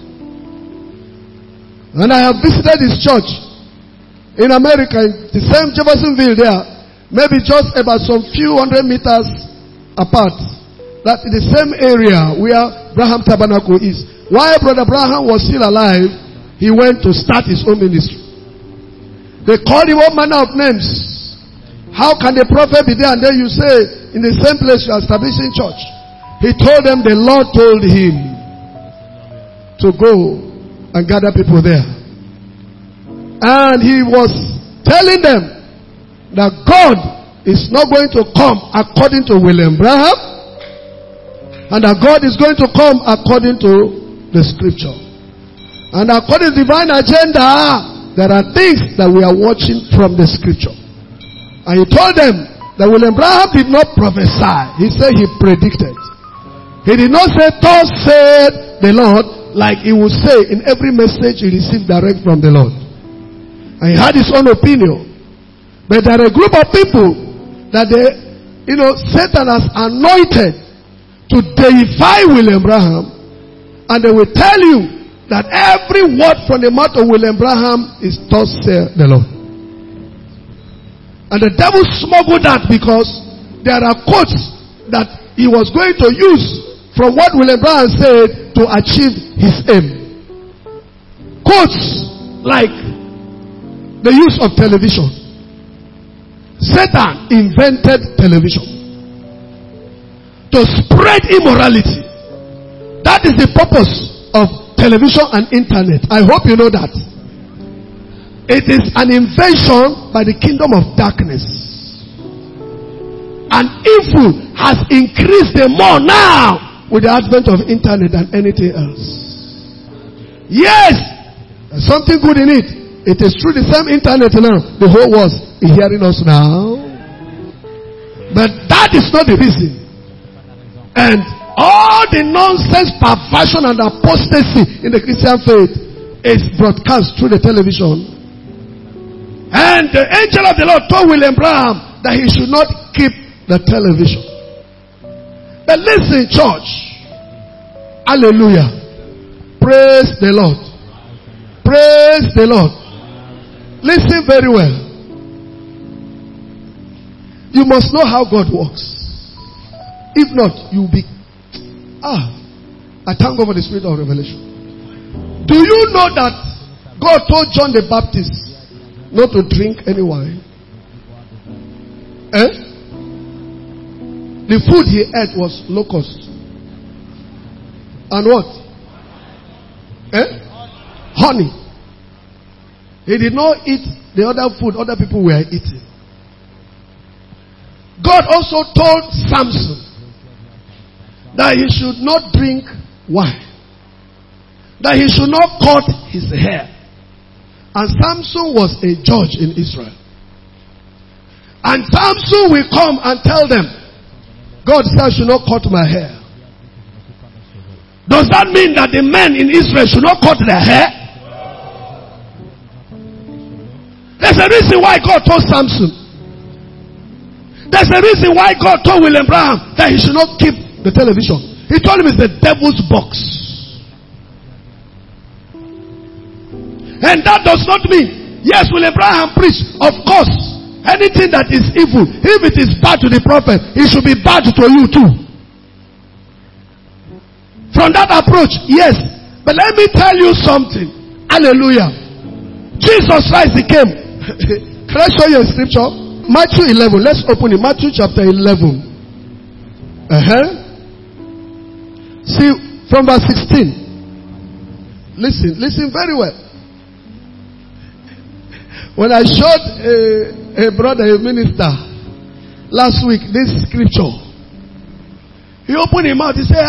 [SPEAKER 1] And I have visited his church in America, in the same Jeffersonville there, maybe just about some few hundred meters apart. That in the same area where Branham Tabernacle is. While Brother Branham was still alive, he went to start his own ministry. They called him all manner of names. How can the prophet be there and then you say, in the same place you are establishing church? He told them the Lord told him to go and gather people there. And he was telling them that God is not going to come according to William Branham, and that God is going to come according to the scripture. And according to the divine agenda, there are things that we are watching from the scripture. And he told them that William Branham did not prophesy. He said he predicted. He did not say, "Thus said the Lord," like he would say in every message he received direct from the Lord. And he had his own opinion. But there are a group of people that Satan has anointed to deify William Branham, and they will tell you that every word from the mouth of William Branham is "Thus said the Lord." And the devil smuggled that because there are quotes that he was going to use from what William Branham said to achieve his aim. Quotes like the use of television. Satan invented television to spread immorality. That is the purpose of television and internet. I hope you know that. It is an invention by the kingdom of darkness. And evil has increased the more now with the advent of internet than anything else. Yes, there's something good in it. It is through the same internet now. The whole world is hearing us now. But that is not the reason. And all the nonsense, perversion and apostasy in the Christian faith is broadcast through the television. And the angel of the Lord told William Branham that he should not keep the television. But listen, church. Hallelujah. Praise the Lord. Praise the Lord. Listen very well. You must know how God works. If not, you'll be... I thank God for the spirit of revelation. Do you know that God told John the Baptist not to drink any wine? The food he ate was locust. And what? Honey. He did not eat the other food other people were eating. God also told Samson that he should not drink wine. That he should not cut his hair. And Samson was a judge in Israel. And Samson will come and tell them, God said I should not cut my hair. Does that mean that the men in Israel should not cut their hair? There's a reason why God told Samson. There's a reason why God told William Branham that he should not keep the television. He told him it's the devil's box. And that does not mean, yes, William Branham preached, of course, anything that is evil, if it is bad to the prophet, it should be bad to you too. From that approach, yes. But let me tell you something. Hallelujah. Jesus Christ, he came. Can I show you a scripture? Matthew 11. Let's open it. Matthew chapter 11. See, from verse 16. Listen very well. When I showed a brother, a minister, last week, this scripture, he opened his mouth, he said,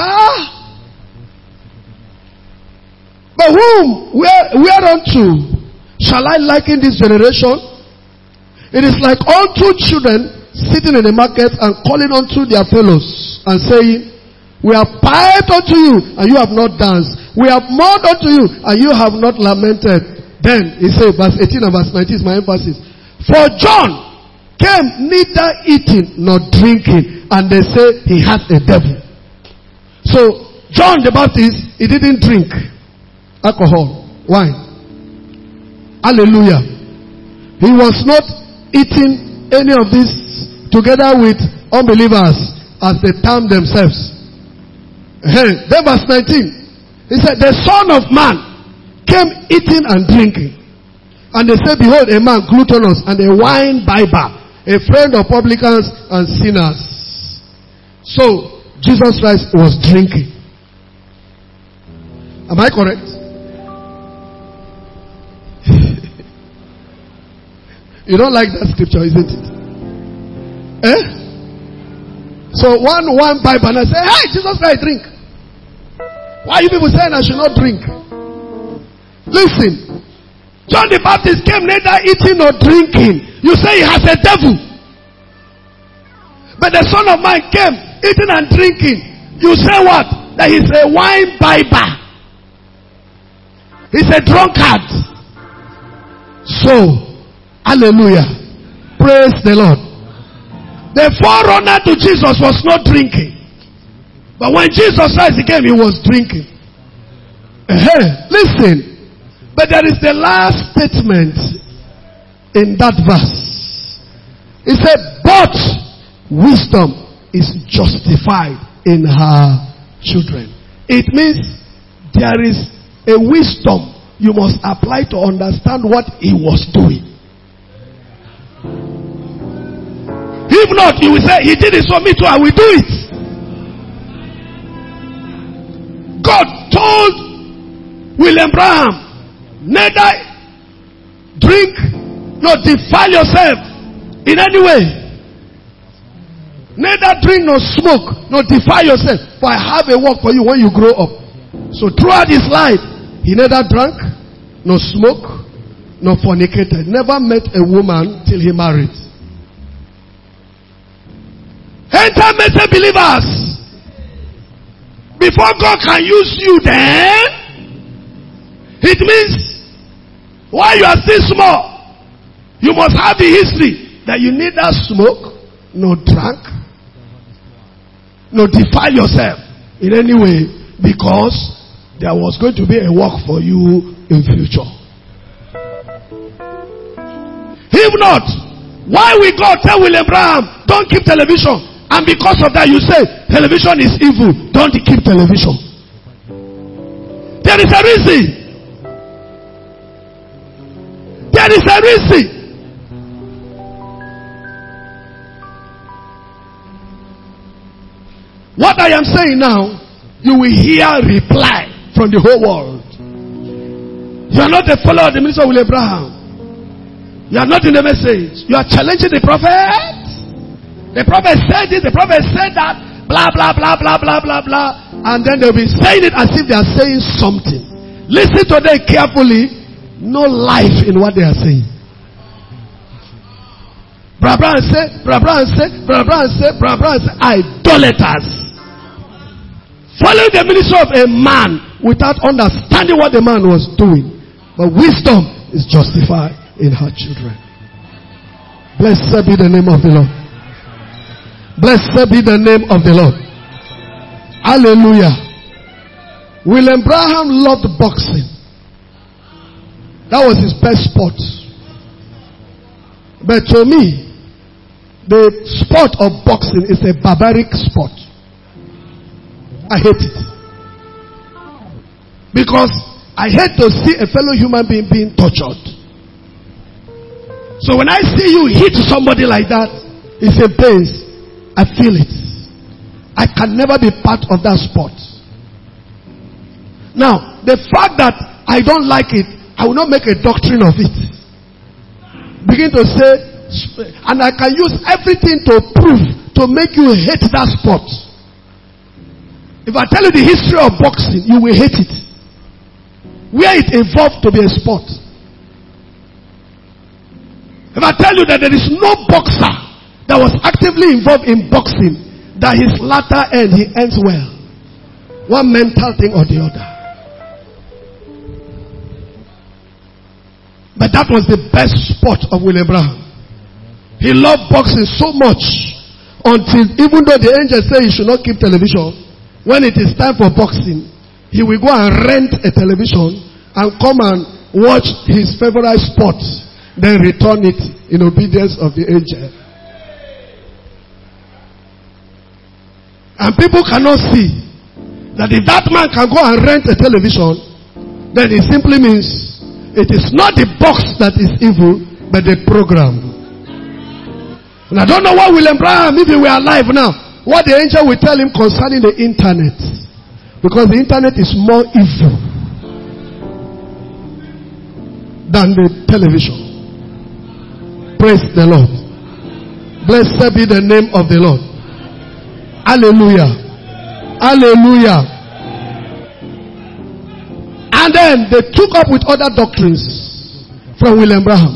[SPEAKER 1] but whom, whereunto shall I liken this generation? It is like unto children sitting in the market and calling unto their fellows and saying, we have piped unto you and you have not danced, We have mourned unto you, and you have not lamented. Then, he said, verse 18 and verse 19 is my emphasis. For John came neither eating nor drinking, and they say he has a devil. So, John the Baptist, he didn't drink alcohol, wine. Hallelujah. He was not eating any of this together with unbelievers, as they term themselves. Then verse 19, he said, the Son of Man came eating and drinking. And they said, behold, a man gluttonous and a wine bibber, a friend of publicans and sinners. So, Jesus Christ was drinking. Am I correct? You don't like that scripture, isn't it? So one Bible and I say, hey, Jesus Christ drink. Why are you people saying I should not drink? Listen, John the Baptist came neither eating nor drinking. You say he has a devil. But the Son of Man came eating and drinking. You say what? That he's a wine bibber. He's a drunkard. So, hallelujah. Praise the Lord. The forerunner to Jesus was not drinking. But when Jesus Christ came, he was drinking. Listen. But there is the last statement in that verse. He said, but wisdom is justified in her children. It means there is a wisdom you must apply to understand what he was doing. If not, you will say, he did it for me too, I will do it. God told William Branham, neither drink nor defile yourself in any way. Neither drink nor smoke nor defile yourself, for I have a work for you when you grow up. So throughout his life, he neither drank, nor smoked, nor fornicated. Never met a woman till he married. Enter believers. Before God can use you then, it means while you are still small, you must have the history that you neither smoke, nor drank, nor defile yourself in any way, because there was going to be a work for you in future. If not, why will God tell William Branham, don't keep television? And because of that you say, television is evil, don't keep television. There is a reason. There is a reason. What I am saying now, you will hear reply from the whole world. You are not a follower of the minister of William Branham. You are not in the message. You are challenging the prophet. The prophet said this, the prophet said that, blah, blah, blah, blah, blah, blah, blah. And then they'll be saying it as if they are saying something. Listen to them carefully. No life in what they are saying. Brabra and say, idolaters. Following the ministry of a man without understanding what the man was doing. But wisdom is justified in her children. Blessed be the name of the Lord. Blessed be the name of the Lord. Hallelujah. William Branham loved boxing. That was his best sport. But to me, the sport of boxing is a barbaric sport. I hate it. Because I hate to see a fellow human being tortured. So when I see you hit somebody like that, it's a pain. I feel it. I can never be part of that sport. Now, the fact that I don't like it, I will not make a doctrine of it. Begin to say, and I can use everything to prove, to make you hate that sport. If I tell you the history of boxing, you will hate it. Where it evolved to be a sport. If I tell you that there is no boxer that was actively involved in boxing, that his latter end, he ends well. One mental thing or the other. But that was the best sport of William Branham. He loved boxing so much until even though the angel said he should not keep television, when it is time for boxing, he will go and rent a television and come and watch his favorite sport, then return it in obedience of the angel. And people cannot see that if that man can go and rent a television, then it simply means it is not the box that is evil, but the program. And I don't know what William Branham, if he were alive now, what the angel will tell him concerning the internet. Because the internet is more evil than the television. Praise the Lord. Blessed be the name of the Lord. Hallelujah. Hallelujah. And then they took up with other doctrines from William Branham.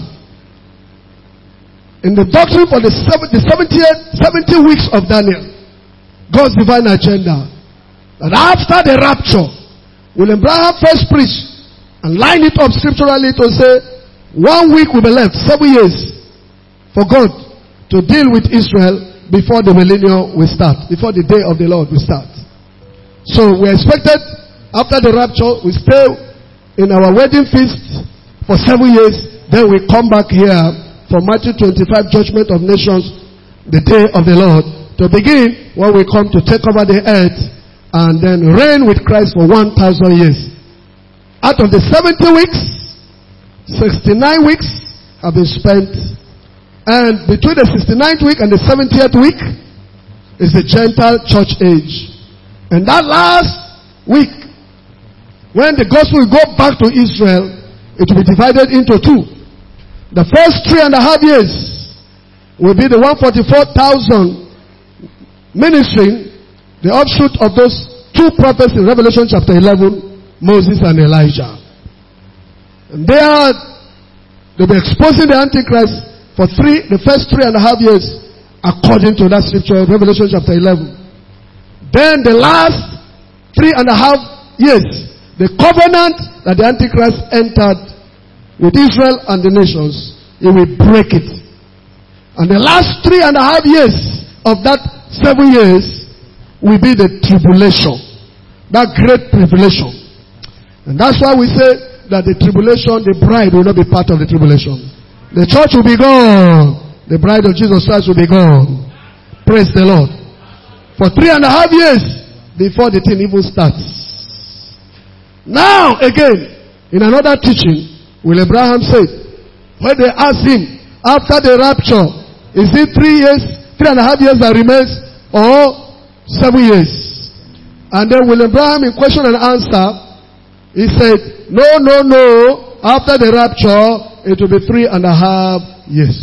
[SPEAKER 1] In the doctrine for the 70 weeks of Daniel, God's divine agenda, that after the rapture, William Branham first preached and lined it up scripturally to say 1 week will be left, 7 years for God to deal with Israel before the millennium will start, before the day of the Lord will start. So we expected after the rapture, we stay in our wedding feast for 7 years, then we come back here for Matthew 25, judgment of nations, the day of the Lord, to begin when we come to take over the earth and then reign with Christ for 1,000 years. Out of the 70 weeks, 69 weeks have been spent, and between the 69th week and the 70th week is the Gentile church age. And that last week, when the gospel will go back to Israel, it will be divided into two. The first 3.5 years will be the 144,000 ministering, the offshoot of those two prophets in Revelation chapter 11, Moses and Elijah. And there, they'll be exposing the Antichrist for the first 3.5 years, according to that scripture, Revelation chapter 11. Then the last 3.5 years, the covenant that the Antichrist entered with Israel and the nations, he will break it. And the last 3.5 years of that 7 years will be the tribulation, that great tribulation. And that's why we say that the tribulation, the bride will not be part of the tribulation. The church will be gone. The bride of Jesus Christ will be gone. Praise the Lord. For 3.5 years before the thing even starts. Now again, in another teaching, William Branham said, when they asked him, after the rapture, is it 3 years, 3.5 years that remains, or 7 years? And then William Branham, in question and answer, he said, no. After the rapture, it will be 3.5 years.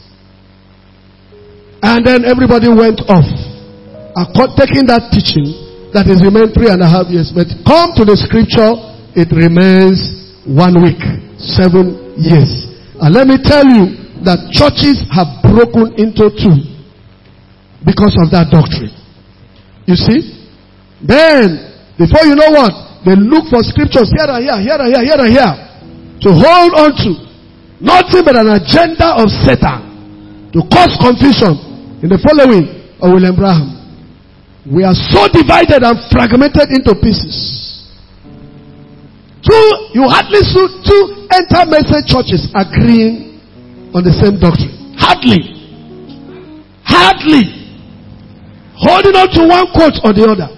[SPEAKER 1] And then everybody went off, taking that teaching that is remained 3.5 years. But come to the scripture, it remains 1 week, 7 years. And let me tell you that churches have broken into two because of that doctrine. You see? Then, before you know what, they look for scriptures here and here to hold on to. Nothing but an agenda of Satan to cause confusion in the following of William Branham. We are so divided and fragmented into pieces. You hardly see two entire message churches agreeing on the same doctrine. Hardly. Holding on to one quote or the other.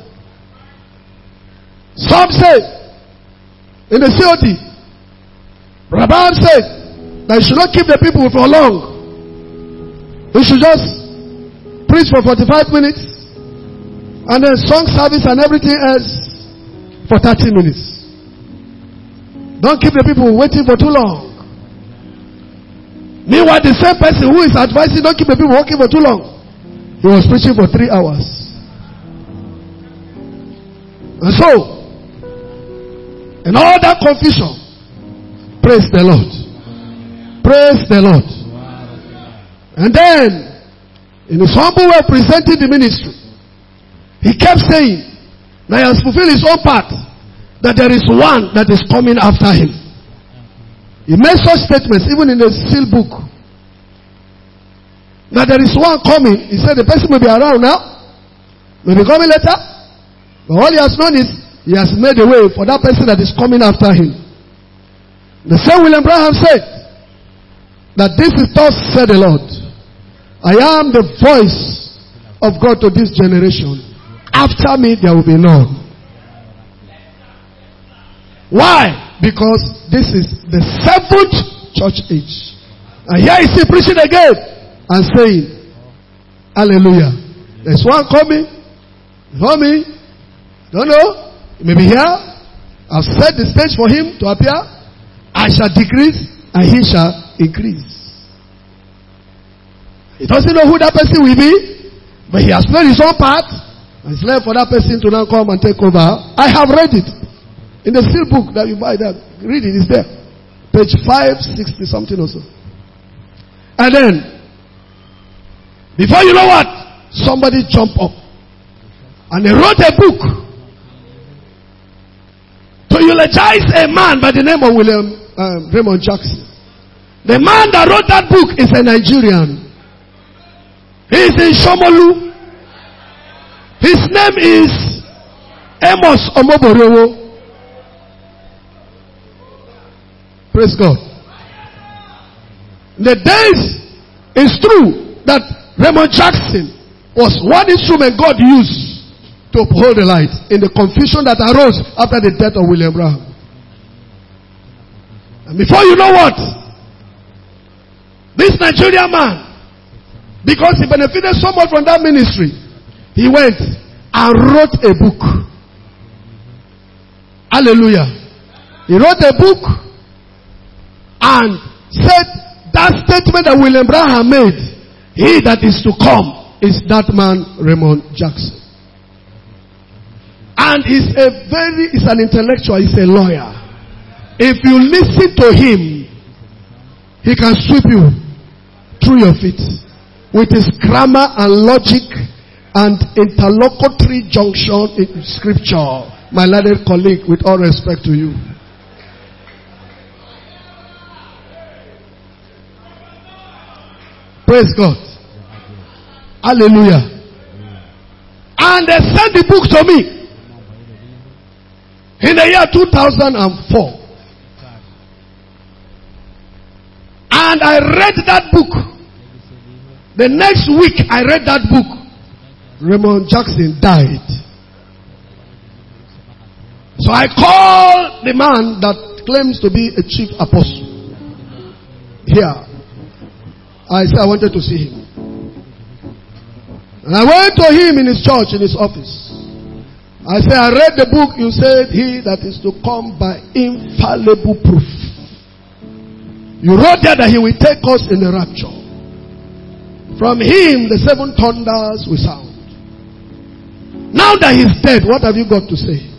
[SPEAKER 1] Some say, in the COT, Rabbi said that you should not keep the people for long. We should just preach for 45 minutes and then song service and everything else for 30 minutes. Don't keep the people waiting for too long. Meanwhile, the same person who is advising don't keep the people working for too long, he was preaching for 3 hours. And so, in all that confusion, praise the Lord. Praise the Lord. And then, in his humble way presenting the ministry, he kept saying that he has fulfilled his own part, that there is one that is coming after him. He made such statements even in the seal book. Now there is one coming. He said the person may be around now, may be coming later. But all he has known is he has made a way for that person that is coming after him. The same William Branham said that this is thus said the Lord. I am the voice of God to this generation. After me there will be none. Why? Because this is the 7th church age. And here is he preaching again and saying, hallelujah. There's one coming. For me. Don't know. He may be here. I've set the stage for him to appear. I shall decrease and he shall increase. He doesn't know who that person will be, but he has played his own part. And it's left for that person to now come and take over. I have read it. In the seal book that you buy that. Read it, it's there. Page 560 something or so. And then, before you know what, somebody jumped up. And they wrote a book to eulogize a man by the name of Raymond Jackson. The man that wrote that book is a Nigerian. He is in Shomolu. His name is Amos Omoborowo. Praise God. The days, it's true that Raymond Jackson was one instrument God used to uphold the light in the confusion that arose after the death of William Branham. And before you know what, this Nigerian man, because he benefited so much from that ministry, he went and wrote a book. Hallelujah. He wrote a book and said that statement that William Branham made, he that is to come is that man Raymond Jackson. And he's an intellectual, he's a lawyer. If you listen to him, he can sweep you through your feet with his grammar and logic and interlocutory junction in scripture. My learned colleague, with all respect to you. Praise God. Hallelujah. And they sent the book to me in the year 2004. And I read that book. The next week I read that book. Raymond Jackson died. So I called the man that claims to be a chief apostle here. I said I wanted to see him. And I went to him in his church, in his office. I said, I read the book. You said he that is to come by infallible proof. You wrote there that he will take us in the rapture. From him the 7 thunders will sound. Now that he's dead, what have you got to say?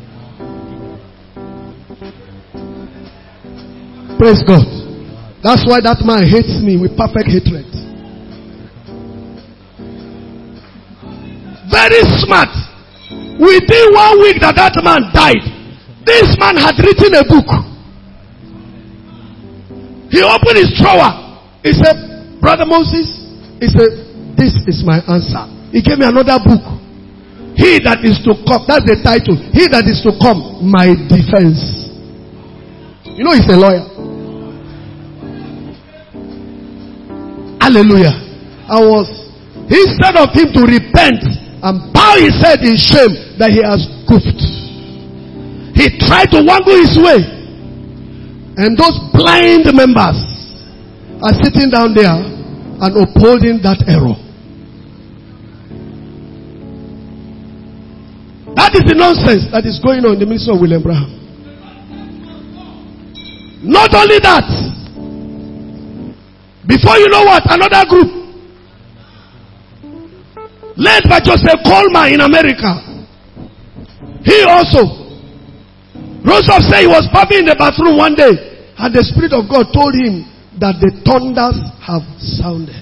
[SPEAKER 1] Praise God. That's why that man hates me with perfect hatred. Very smart. Within 1 week that man died, this man had written a book. He opened his drawer. He said, Brother Moses, he said, this is my answer. He gave me another book. He that is to come, that's the title. He that is to come, my defense. You know he's a lawyer. Hallelujah. Instead of him to repent and bow his head in shame that he has goofed, he tried to wangle his way. And those blind members are sitting down there and upholding that error. That is the nonsense that is going on in the ministry of William Branham. Not only that, before you know what, another group led by Joseph Coleman in America, he also rose up, said he was bathing in the bathroom one day, and the Spirit of God told him that the thunders have sounded.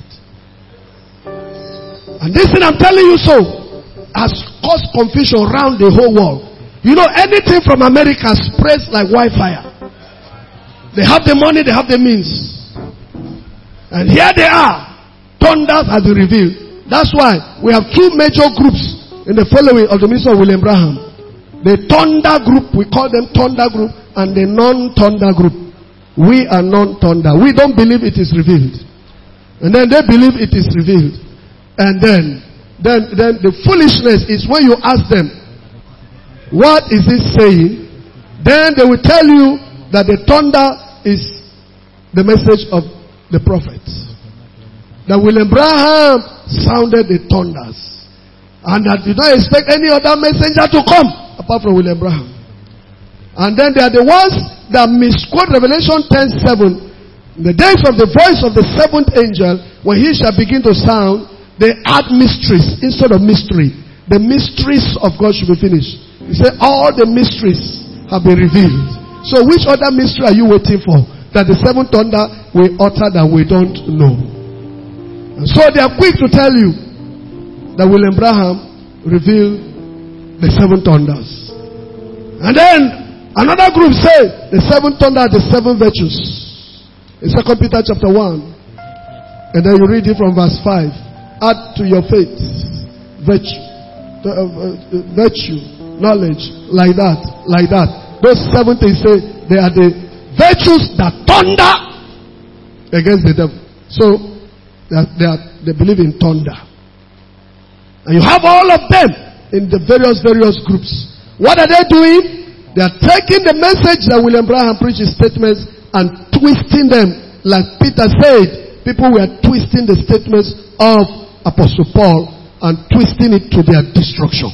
[SPEAKER 1] And this thing I'm telling you has caused confusion around the whole world. You know, anything from America spreads like wildfire. They have the money, they have the means. And here they are. Thunders have been revealed. That's why we have two major groups in the following of the ministry of William Branham. The thunder group, we call them thunder group, and the non-thunder group. We are non-thunder. We don't believe it is revealed. And then they believe it is revealed. And then the foolishness is when you ask them, what is it saying? Then they will tell you that the thunder is the message of the prophet. That William Branham sounded the thunders. And that you don't expect any other messenger to come apart from William Branham. And then they are the ones that misquote Revelation 10:7. In the days of the voice of the seventh angel, when he shall begin to sound, they add mysteries instead of mystery. The mysteries of God should be finished. He said all the mysteries have been revealed. So which other mystery are you waiting for? That the seventh thunder will utter that we don't know. And so they are quick to tell you that William Branham revealed the seven thunders. And then another group say the seven thunder are the seven virtues. In 2 Peter chapter 1. And then you read it from verse 5. Add to your faith virtue, knowledge, like that. Those seven things say they are the virtues that thunder against the devil. So they believe in thunder. And you have all of them in the various groups. What are they doing? They are taking the message that William Branham preached, his statements, and twisting them. Like Peter said, people were twisting the statements of Apostle Paul and twisting it to their destruction.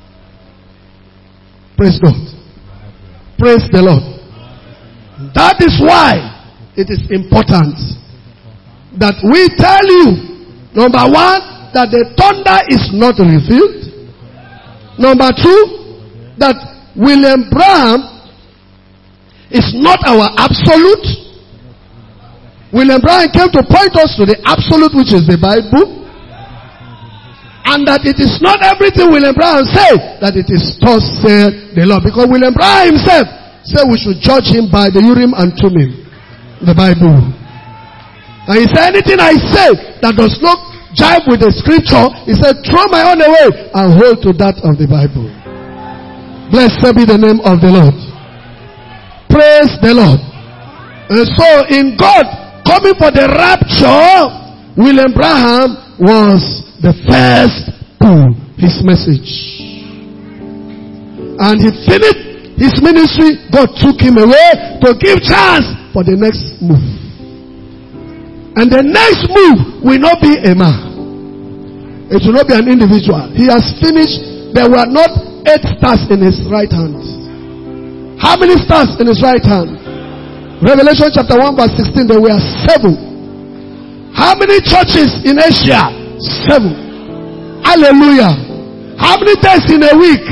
[SPEAKER 1] Praise God. Praise the Lord. That is why it is important that we tell you, number one, that the thunder is not revealed. Number two, that William Branham is not our absolute. William Branham came to point us to the absolute, which is the Bible. And that it is not everything William Branham said that it is thus said the Lord. Because William Branham himself said we should judge him by the Urim and Thummim, the Bible. And he said, anything I say that does not jive with the scripture, he said, throw my own away and hold to that of the Bible. Blessed be the name of the Lord. Praise the Lord. And so in God coming for the rapture, William Branham was the first to his message. And he finished his ministry. God took him away to give chance for the next move. And the next move will not be a man. It will not be an individual. He has finished. There were not 8 stars in his right hand. How many stars in his right hand? Revelation chapter 1 verse 16, there were 7. How many churches in Asia? 7. Hallelujah. How many days in a week?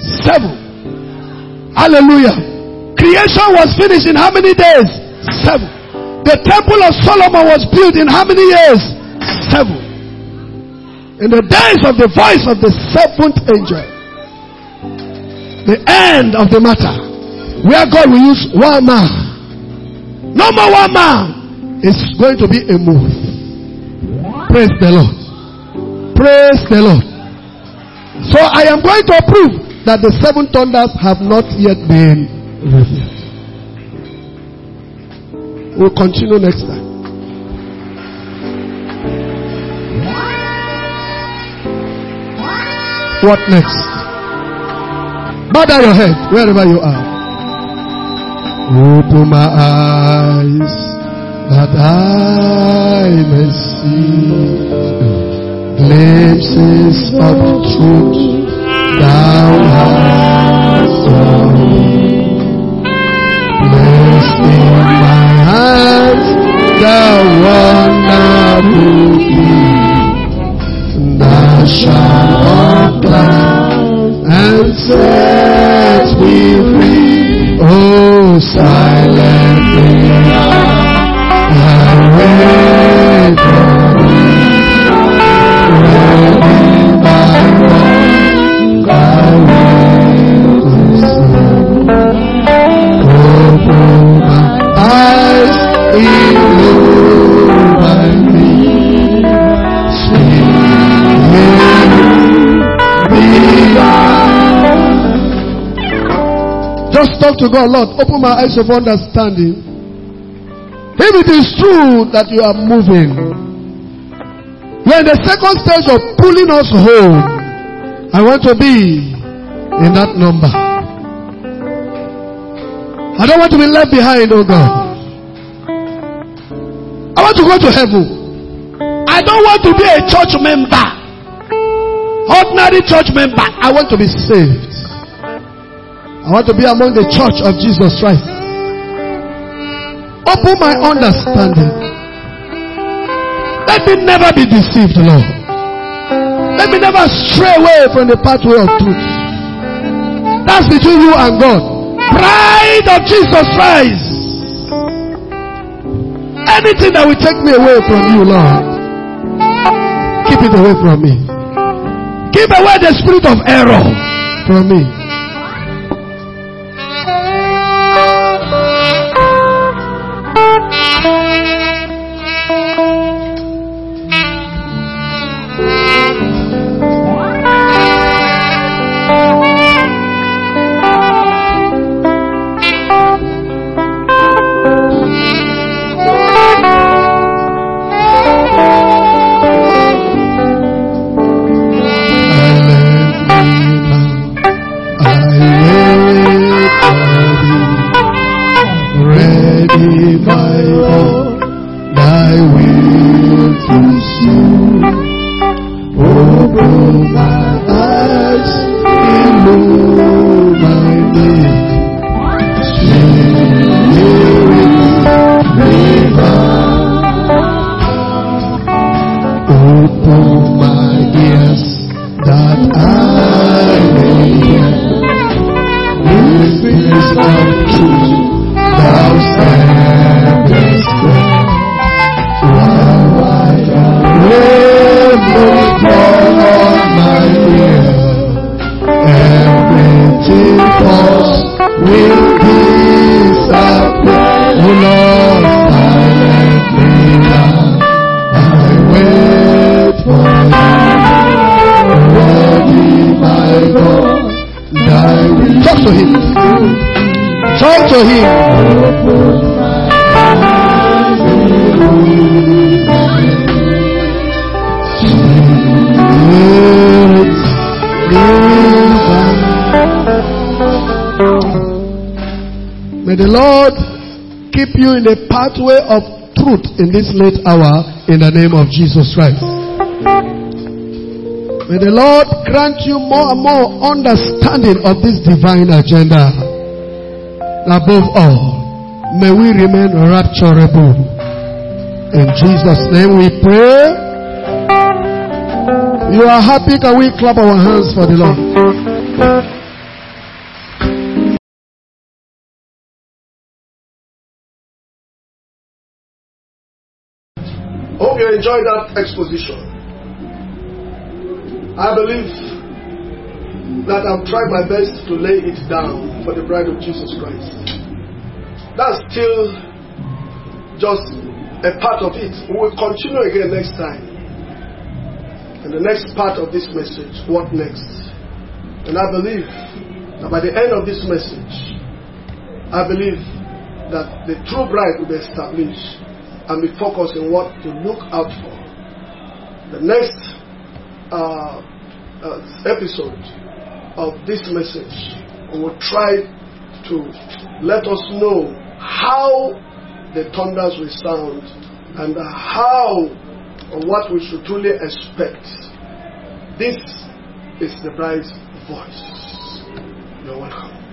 [SPEAKER 1] 7. Hallelujah. Creation was finished in how many days? 7. The temple of Solomon was built in how many years? 7. In the days of the voice of the 7th angel, the end of the matter, where God will use one man. No more one man. It's going to be a move. Praise the Lord. Praise the Lord. So I am going to prove that the 7 thunders have not yet been revealed. We'll continue next time. What next? Bow down your head wherever you are. Open my eyes that I may see glimpses of truth thou hast for me. Place in my hands the wonderful gift, thou shalt uncloud and set me free. Oh, silently I wait for thee. Ready by wrong I will listen. talk to God, Lord, open my eyes of understanding. If it is true that you are moving, we are in the second stage of pulling us home. I want to be in that number. I don't want to be left behind, oh God. I want to go to heaven. I don't want to be a church member. Ordinary church member. I want to be saved. I want to be among the church of Jesus Christ. Open my understanding. Let me never be deceived, Lord. Let me never stray away from the pathway of truth. That's between you and God. Bride of Jesus Christ. Anything that will take me away from you, Lord, keep it away from me. Keep away the spirit of error from me. May the Lord keep you in the pathway of truth in this late hour in the name of Jesus Christ. May the Lord grant you more and more understanding of this divine agenda. Above all, may we remain rapturable. In Jesus' name we pray. You are happy? Can we clap our hands for the Lord? Hope you enjoyed that exposition. I believe that I've tried my best to lay it down for the bride of Jesus Christ. That's still just a part of it. We will continue again next time. And the next part of this message, what next? And I believe that by the end of this message, I believe that the true bride will be established and be focused on what to look out for. The next episode of this message, we will try to let us know how the thunders will sound and how or what we should truly expect. This is the bride's voice. You're welcome.